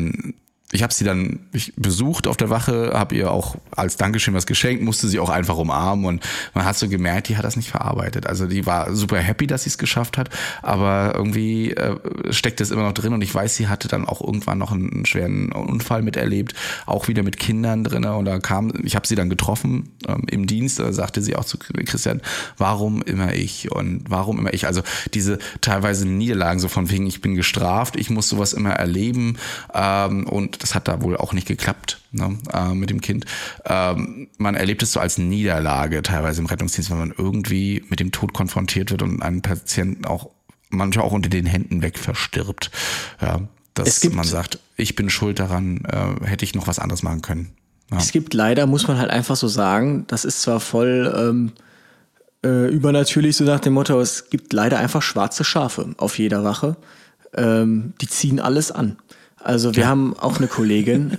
ich habe sie dann besucht auf der Wache, habe ihr auch als Dankeschön was geschenkt, musste sie auch einfach umarmen und man hat so gemerkt, die hat das nicht verarbeitet. Also die war super happy, dass sie es geschafft hat, aber irgendwie steckt es immer noch drin und ich weiß, sie hatte dann auch irgendwann noch einen schweren Unfall miterlebt, auch wieder mit Kindern drin und ich habe sie dann getroffen im Dienst, da sagte sie auch zu Christian, warum immer ich und warum immer ich? Also diese teilweise Niederlagen so von wegen, ich bin gestraft, ich muss sowas immer erleben und das hat da wohl auch nicht geklappt, ne, mit dem Kind. Man erlebt es so als Niederlage teilweise im Rettungsdienst, wenn man irgendwie mit dem Tod konfrontiert wird und einen Patienten auch manchmal auch unter den Händen weg verstirbt. Ja, dass man sagt, ich bin schuld daran, hätte ich noch was anderes machen können. Ja. Es gibt leider, muss man halt einfach so sagen, das ist zwar voll übernatürlich, so nach dem Motto, es gibt leider einfach schwarze Schafe auf jeder Wache. Die ziehen alles an. Also wir haben auch eine Kollegin,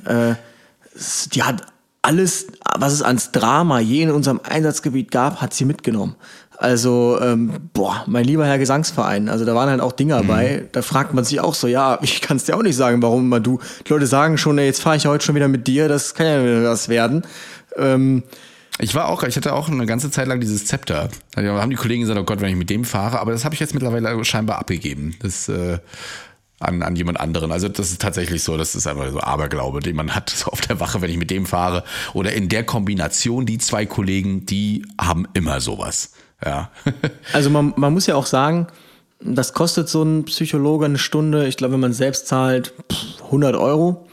die hat alles, was es ans Drama je in unserem Einsatzgebiet gab, hat sie mitgenommen. Also, mein lieber Herr Gesangsverein, also da waren halt auch Dinge dabei, da fragt man sich auch so, ja, ich kann es dir auch nicht sagen, warum immer die Leute sagen schon, ey, jetzt fahre ich ja heute schon wieder mit dir, das kann ja wieder was werden. Ich hatte auch eine ganze Zeit lang dieses Zepter. Da haben die Kollegen gesagt, oh Gott, wenn ich mit dem fahre, aber das habe ich jetzt mittlerweile scheinbar abgegeben. Das an jemand anderen. Also das ist tatsächlich so, das ist einfach so Aberglaube, den man hat so auf der Wache, wenn ich mit dem fahre. Oder in der Kombination, die zwei Kollegen, die haben immer sowas. Ja. Also man muss ja auch sagen, das kostet so ein Psychologe eine Stunde, ich glaube, wenn man selbst zahlt, 100 Euro.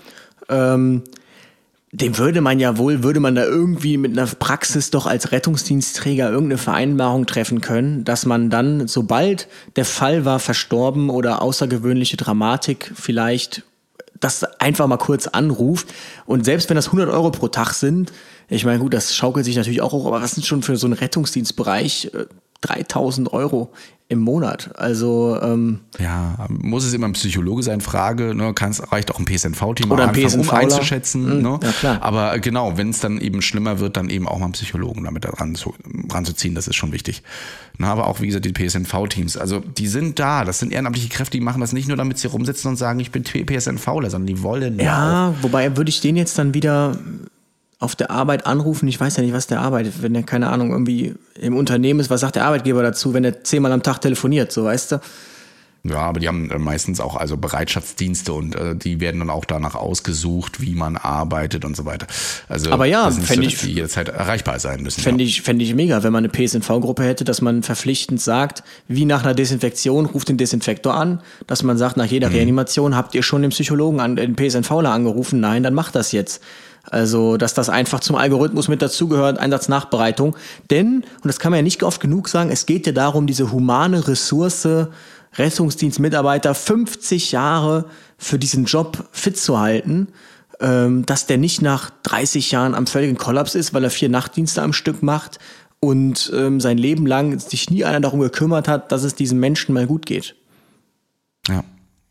Dem würde man da irgendwie mit einer Praxis doch als Rettungsdienstträger irgendeine Vereinbarung treffen können, dass man dann, sobald der Fall war verstorben oder außergewöhnliche Dramatik vielleicht, das einfach mal kurz anruft. Und selbst wenn das 100 Euro pro Tag sind, ich meine, gut, das schaukelt sich natürlich auch hoch, aber was sind schon für so einen Rettungsdienstbereich 3.000 Euro im Monat? Also ja, muss es immer ein Psychologe sein? Frage, ne? Reicht auch ein PSNV-Team oder ein PSNV einzuschätzen. Ne? Ja, klar. Aber genau, wenn es dann eben schlimmer wird, dann eben auch mal einen Psychologen damit ranzuziehen, das ist schon wichtig. Na, aber auch, wie gesagt, die PSNV-Teams, also die sind da, das sind ehrenamtliche Kräfte, die machen das nicht nur, damit sie rumsitzen und sagen, ich bin PSNVler, sondern die wollen ja. Wobei würde ich den jetzt dann wieder auf der Arbeit anrufen, ich weiß ja nicht, was der arbeitet, wenn der, keine Ahnung, irgendwie im Unternehmen ist, was sagt der Arbeitgeber dazu, wenn er 10-mal am Tag telefoniert, so, weißt du? Ja, aber die haben meistens auch also Bereitschaftsdienste und die werden dann auch danach ausgesucht, wie man arbeitet und so weiter. Also aber ja, fände ich, die jederzeit erreichbar sein müssen. Fände ich mega, wenn man eine PSNV-Gruppe hätte, dass man verpflichtend sagt, wie nach einer Desinfektion, ruft den Desinfektor an, dass man sagt, nach jeder Reanimation habt ihr schon den Psychologen, den PSNVler angerufen, nein, dann macht das jetzt. Also, dass das einfach zum Algorithmus mit dazugehört, Einsatznachbereitung. Denn, und das kann man ja nicht oft genug sagen, es geht ja darum, diese humane Ressource, Rettungsdienstmitarbeiter 50 Jahre für diesen Job fit zu halten, dass der nicht nach 30 Jahren am völligen Kollaps ist, weil er 4 Nachtdienste am Stück macht und sein Leben lang sich nie einer darum gekümmert hat, dass es diesem Menschen mal gut geht. Ja.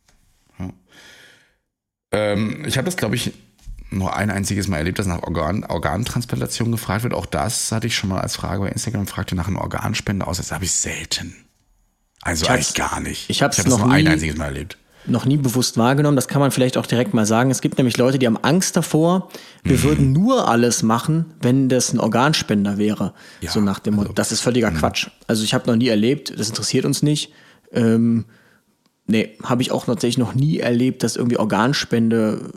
Ich habe das, glaube ich, nur ein einziges Mal erlebt, dass nach Organtransplantation gefragt wird. Auch das hatte ich schon mal als Frage bei Instagram, fragte nach einer Organspende aus. Das habe ich selten. Also eigentlich gar nicht. Ich habe es nur ein einziges Mal erlebt. Noch nie bewusst wahrgenommen. Das kann man vielleicht auch direkt mal sagen. Es gibt nämlich Leute, die haben Angst davor, wir würden nur alles machen, wenn das ein Organspender wäre. Ja, so nach dem Motto. Das ist völliger Quatsch. Also ich habe noch nie erlebt, das interessiert uns nicht. Nee, habe ich auch tatsächlich noch nie erlebt, dass irgendwie Organspende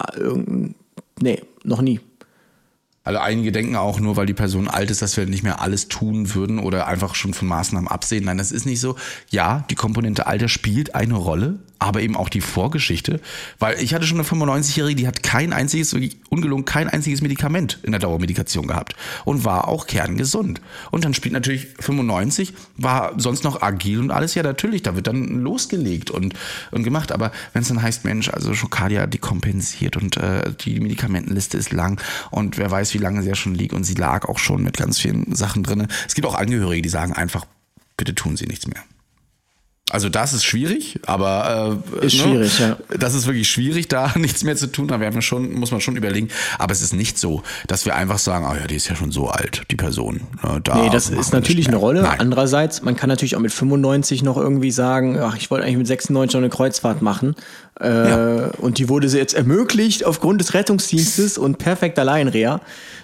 noch nie. Also einige denken auch nur, weil die Person alt ist, dass wir nicht mehr alles tun würden oder einfach schon von Maßnahmen absehen. Nein, das ist nicht so. Ja, die Komponente Alter spielt eine Rolle, aber eben auch die Vorgeschichte. Weil ich hatte schon eine 95-Jährige, die hat kein einziges Medikament in der Dauermedikation gehabt und war auch kerngesund. Und dann spielt natürlich 95, war sonst noch agil und alles. Ja, natürlich, da wird dann losgelegt und gemacht. Aber wenn es dann heißt, Mensch, also Schokadia dekompensiert und die Medikamentenliste ist lang und wer weiß, wie lange sie ja schon liegt und sie lag auch schon mit ganz vielen Sachen drin. Es gibt auch Angehörige, die sagen einfach, bitte tun Sie nichts mehr. Also das ist schwierig, aber schwierig, ja. Das ist wirklich schwierig, da nichts mehr zu tun. Da muss man schon überlegen. Aber es ist nicht so, dass wir einfach sagen, ja, die ist ja schon so alt, die Person. Nee, das ist natürlich eine Rolle. Nein. Andererseits, man kann natürlich auch mit 95 noch irgendwie sagen, ach, ich wollte eigentlich mit 96 noch eine Kreuzfahrt machen. Und die wurde jetzt ermöglicht aufgrund des Rettungsdienstes und perfekter Laienreha.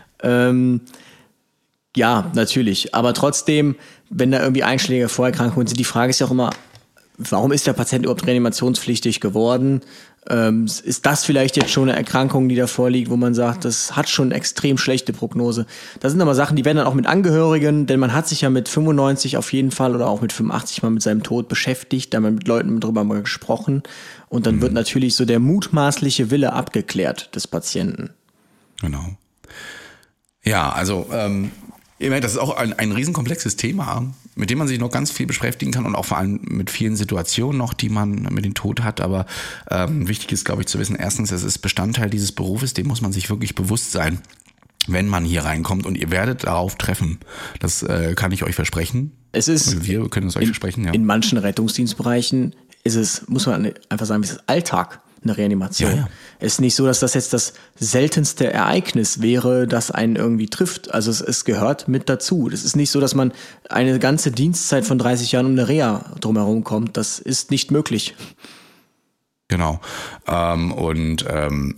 Ja, natürlich. Aber trotzdem, wenn da irgendwie Einschläge, Vorerkrankungen sind, die Frage ist ja auch immer, warum ist der Patient überhaupt reanimationspflichtig geworden? Ist das vielleicht jetzt schon eine Erkrankung, die da vorliegt, wo man sagt, das hat schon extrem schlechte Prognose? Das sind aber Sachen, die werden dann auch mit Angehörigen, denn man hat sich ja mit 95 auf jeden Fall oder auch mit 85 mal mit seinem Tod beschäftigt, da hat man mit Leuten drüber mal gesprochen und dann wird natürlich so der mutmaßliche Wille abgeklärt des Patienten. Genau. Ja, also ich meine, das ist auch ein riesenkomplexes Thema, mit dem man sich noch ganz viel beschäftigen kann und auch vor allem mit vielen Situationen noch, die man mit dem Tod hat. Aber wichtig ist, glaube ich, zu wissen, erstens, es ist Bestandteil dieses Berufes, dem muss man sich wirklich bewusst sein, wenn man hier reinkommt. Und ihr werdet darauf treffen. Das kann ich euch versprechen. Wir können es euch versprechen. Ja. In manchen Rettungsdienstbereichen muss man einfach sagen, es ist Alltag. Eine Reanimation. Ja. Es ist nicht so, dass das jetzt das seltenste Ereignis wäre, das einen irgendwie trifft. Also es gehört mit dazu. Es ist nicht so, dass man eine ganze Dienstzeit von 30 Jahren um eine Reha drumherum kommt. Das ist nicht möglich. Genau.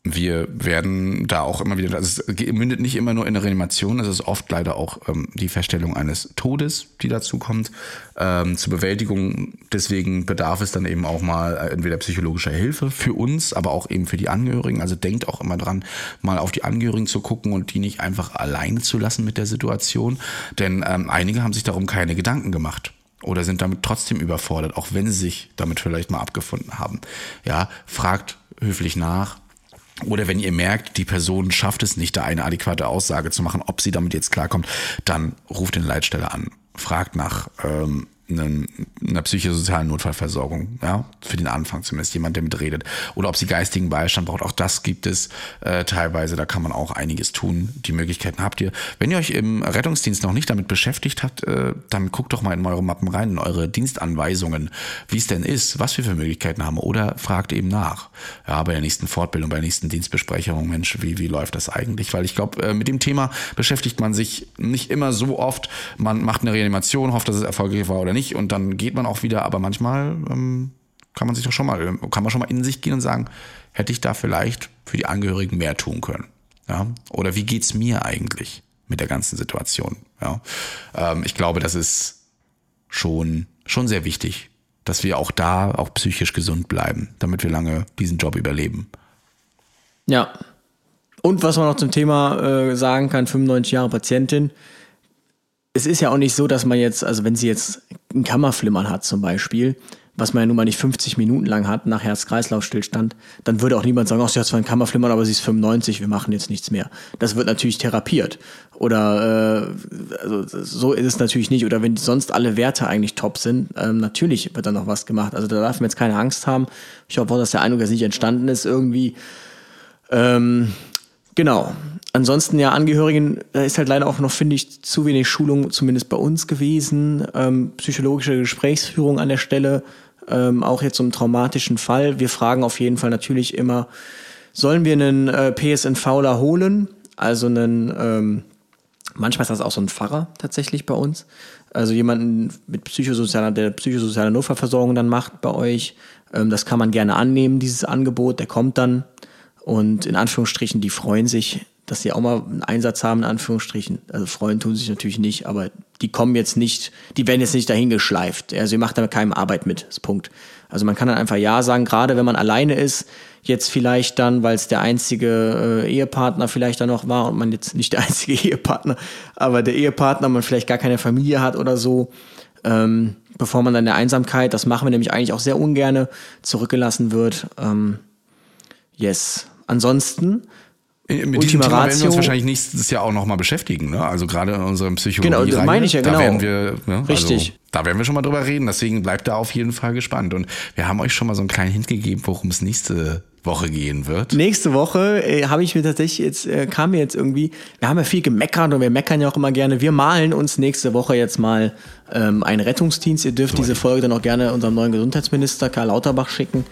wir werden da auch immer wieder, also es mündet nicht immer nur in der Reanimation, es ist oft leider auch die Feststellung eines Todes, die dazu kommt. Zur Bewältigung, deswegen bedarf es dann eben auch mal entweder psychologischer Hilfe für uns, aber auch eben für die Angehörigen. Also denkt auch immer dran, mal auf die Angehörigen zu gucken und die nicht einfach alleine zu lassen mit der Situation. Denn einige haben sich darum keine Gedanken gemacht. Oder sind damit trotzdem überfordert, auch wenn sie sich damit vielleicht mal abgefunden haben. Ja, fragt höflich nach. Oder wenn ihr merkt, die Person schafft es nicht, da eine adäquate Aussage zu machen, ob sie damit jetzt klarkommt, dann ruft den Leitstelle an. Fragt nach einer psychosozialen Notfallversorgung, ja, für den Anfang zumindest, jemand, der mitredet. Oder ob sie geistigen Beistand braucht, auch das gibt es teilweise, da kann man auch einiges tun. Die Möglichkeiten habt ihr. Wenn ihr euch im Rettungsdienst noch nicht damit beschäftigt habt, dann guckt doch mal in eure Mappen rein, in eure Dienstanweisungen, wie es denn ist, was wir für Möglichkeiten haben, oder fragt eben nach. Ja, bei der nächsten Fortbildung, bei der nächsten Dienstbesprechung, Mensch, wie läuft das eigentlich? Weil ich glaube, mit dem Thema beschäftigt man sich nicht immer so oft. Man macht eine Reanimation, hofft, dass es erfolgreich war oder nicht, und dann geht man auch wieder, aber manchmal kann man schon mal in sich gehen und sagen, hätte ich da vielleicht für die Angehörigen mehr tun können, ja? Oder wie geht's mir eigentlich mit der ganzen Situation, ja? Ich glaube, das ist schon sehr wichtig, dass wir auch da auch psychisch gesund bleiben, damit wir lange diesen Job überleben. Ja. Und was man noch zum Thema sagen kann, 95 Jahre Patientin. Es ist ja auch nicht so, dass man jetzt, also wenn sie jetzt ein Kammerflimmern hat zum Beispiel, was man ja nun mal nicht 50 Minuten lang hat nach Herz-Kreislauf-Stillstand, dann würde auch niemand sagen, ach, sie hat zwar ein Kammerflimmern, aber sie ist 95, wir machen jetzt nichts mehr. Das wird natürlich therapiert. Oder also so ist es natürlich nicht. Oder wenn sonst alle Werte eigentlich top sind, natürlich wird dann noch was gemacht. Also da darf man jetzt keine Angst haben. Ich hoffe auch, dass der Eindruck jetzt nicht entstanden ist irgendwie. Genau. Ansonsten ja, Angehörigen, da ist halt leider auch noch, finde ich, zu wenig Schulung, zumindest bei uns gewesen. Psychologische Gesprächsführung an der Stelle, auch jetzt so im traumatischen Fall. Wir fragen auf jeden Fall natürlich immer, sollen wir einen PSNVler holen? Also einen, manchmal ist das auch so ein Pfarrer tatsächlich bei uns. Also jemanden der psychosoziale Notfallversorgung dann macht bei euch. Das kann man gerne annehmen, dieses Angebot, der kommt dann. Und in Anführungsstrichen, die freuen sich, dass sie auch mal einen Einsatz haben, in Anführungsstrichen. Also freuen tun sich natürlich nicht, aber die kommen jetzt nicht, die werden jetzt nicht dahin geschleift. Also ihr macht da keine Arbeit mit, das Punkt. Also man kann dann einfach Ja sagen, gerade wenn man alleine ist, jetzt vielleicht dann, weil es der einzige Ehepartner vielleicht dann noch war und man jetzt nicht der einzige Ehepartner, aber der Ehepartner, man vielleicht gar keine Familie hat oder so, bevor man dann in der Einsamkeit, das machen wir nämlich eigentlich auch sehr ungerne, zurückgelassen wird. Yes. Ansonsten mit diesem Thema werden wir uns wahrscheinlich nächstes Jahr auch nochmal beschäftigen, ne? Also gerade in unserem Psychologie-Reihe. Genau, meine ich ja, genau. Da werden wir, ne? Richtig. Also, da werden wir schon mal drüber reden, deswegen bleibt da auf jeden Fall gespannt. Und wir haben euch schon mal so einen kleinen Hint gegeben, worum es nächste Woche gehen wird. Nächste Woche habe ich mir tatsächlich kam mir jetzt irgendwie, wir haben ja viel gemeckert und wir meckern ja auch immer gerne. Wir malen uns nächste Woche jetzt mal einen Rettungsdienst. Ihr dürft diese Folge dann auch gerne unserem neuen Gesundheitsminister Karl Lauterbach schicken.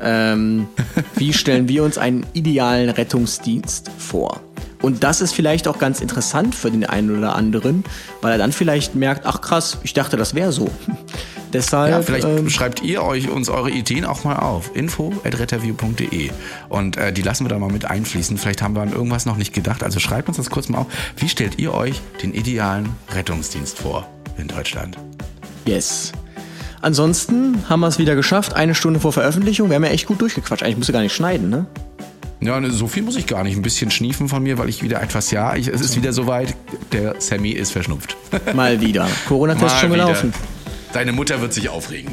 Wie stellen wir uns einen idealen Rettungsdienst vor? Und das ist vielleicht auch ganz interessant für den einen oder anderen, weil er dann vielleicht merkt, ach krass, ich dachte, das wäre so. Deshalb, ja, vielleicht schreibt ihr uns eure Ideen auch mal auf. info@retterview.de und die lassen wir da mal mit einfließen. Vielleicht haben wir an irgendwas noch nicht gedacht. Also schreibt uns das kurz mal auf. Wie stellt ihr euch den idealen Rettungsdienst vor in Deutschland? Yes. Ansonsten haben wir es wieder geschafft. 1 Stunde vor Veröffentlichung. Wir haben ja echt gut durchgequatscht. Eigentlich musst du gar nicht schneiden, ne? Ja, so viel muss ich gar nicht. Ein bisschen schniefen von mir, weil ich wieder etwas, es ist wieder soweit. Der Sammy ist verschnupft. Mal wieder. Corona-Test schon gelaufen. Deine Mutter wird sich aufregen.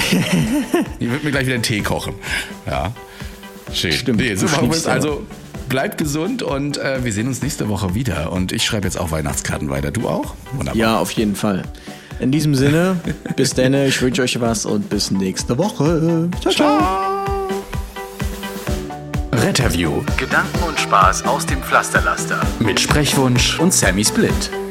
Die wird mir gleich wieder einen Tee kochen. Ja, schön. Stimmt. Nee, so machen wir es. Also bleibt gesund und wir sehen uns nächste Woche wieder. Und ich schreibe jetzt auch Weihnachtskarten weiter. Du auch? Wunderbar. Ja, auf jeden Fall. In diesem Sinne, bis dann. Ich wünsche euch was und bis nächste Woche. Ciao, ciao. Retterview. Gedanken und Spaß aus dem Pflasterlaster. Mit Sprechwunsch und Sammy Split.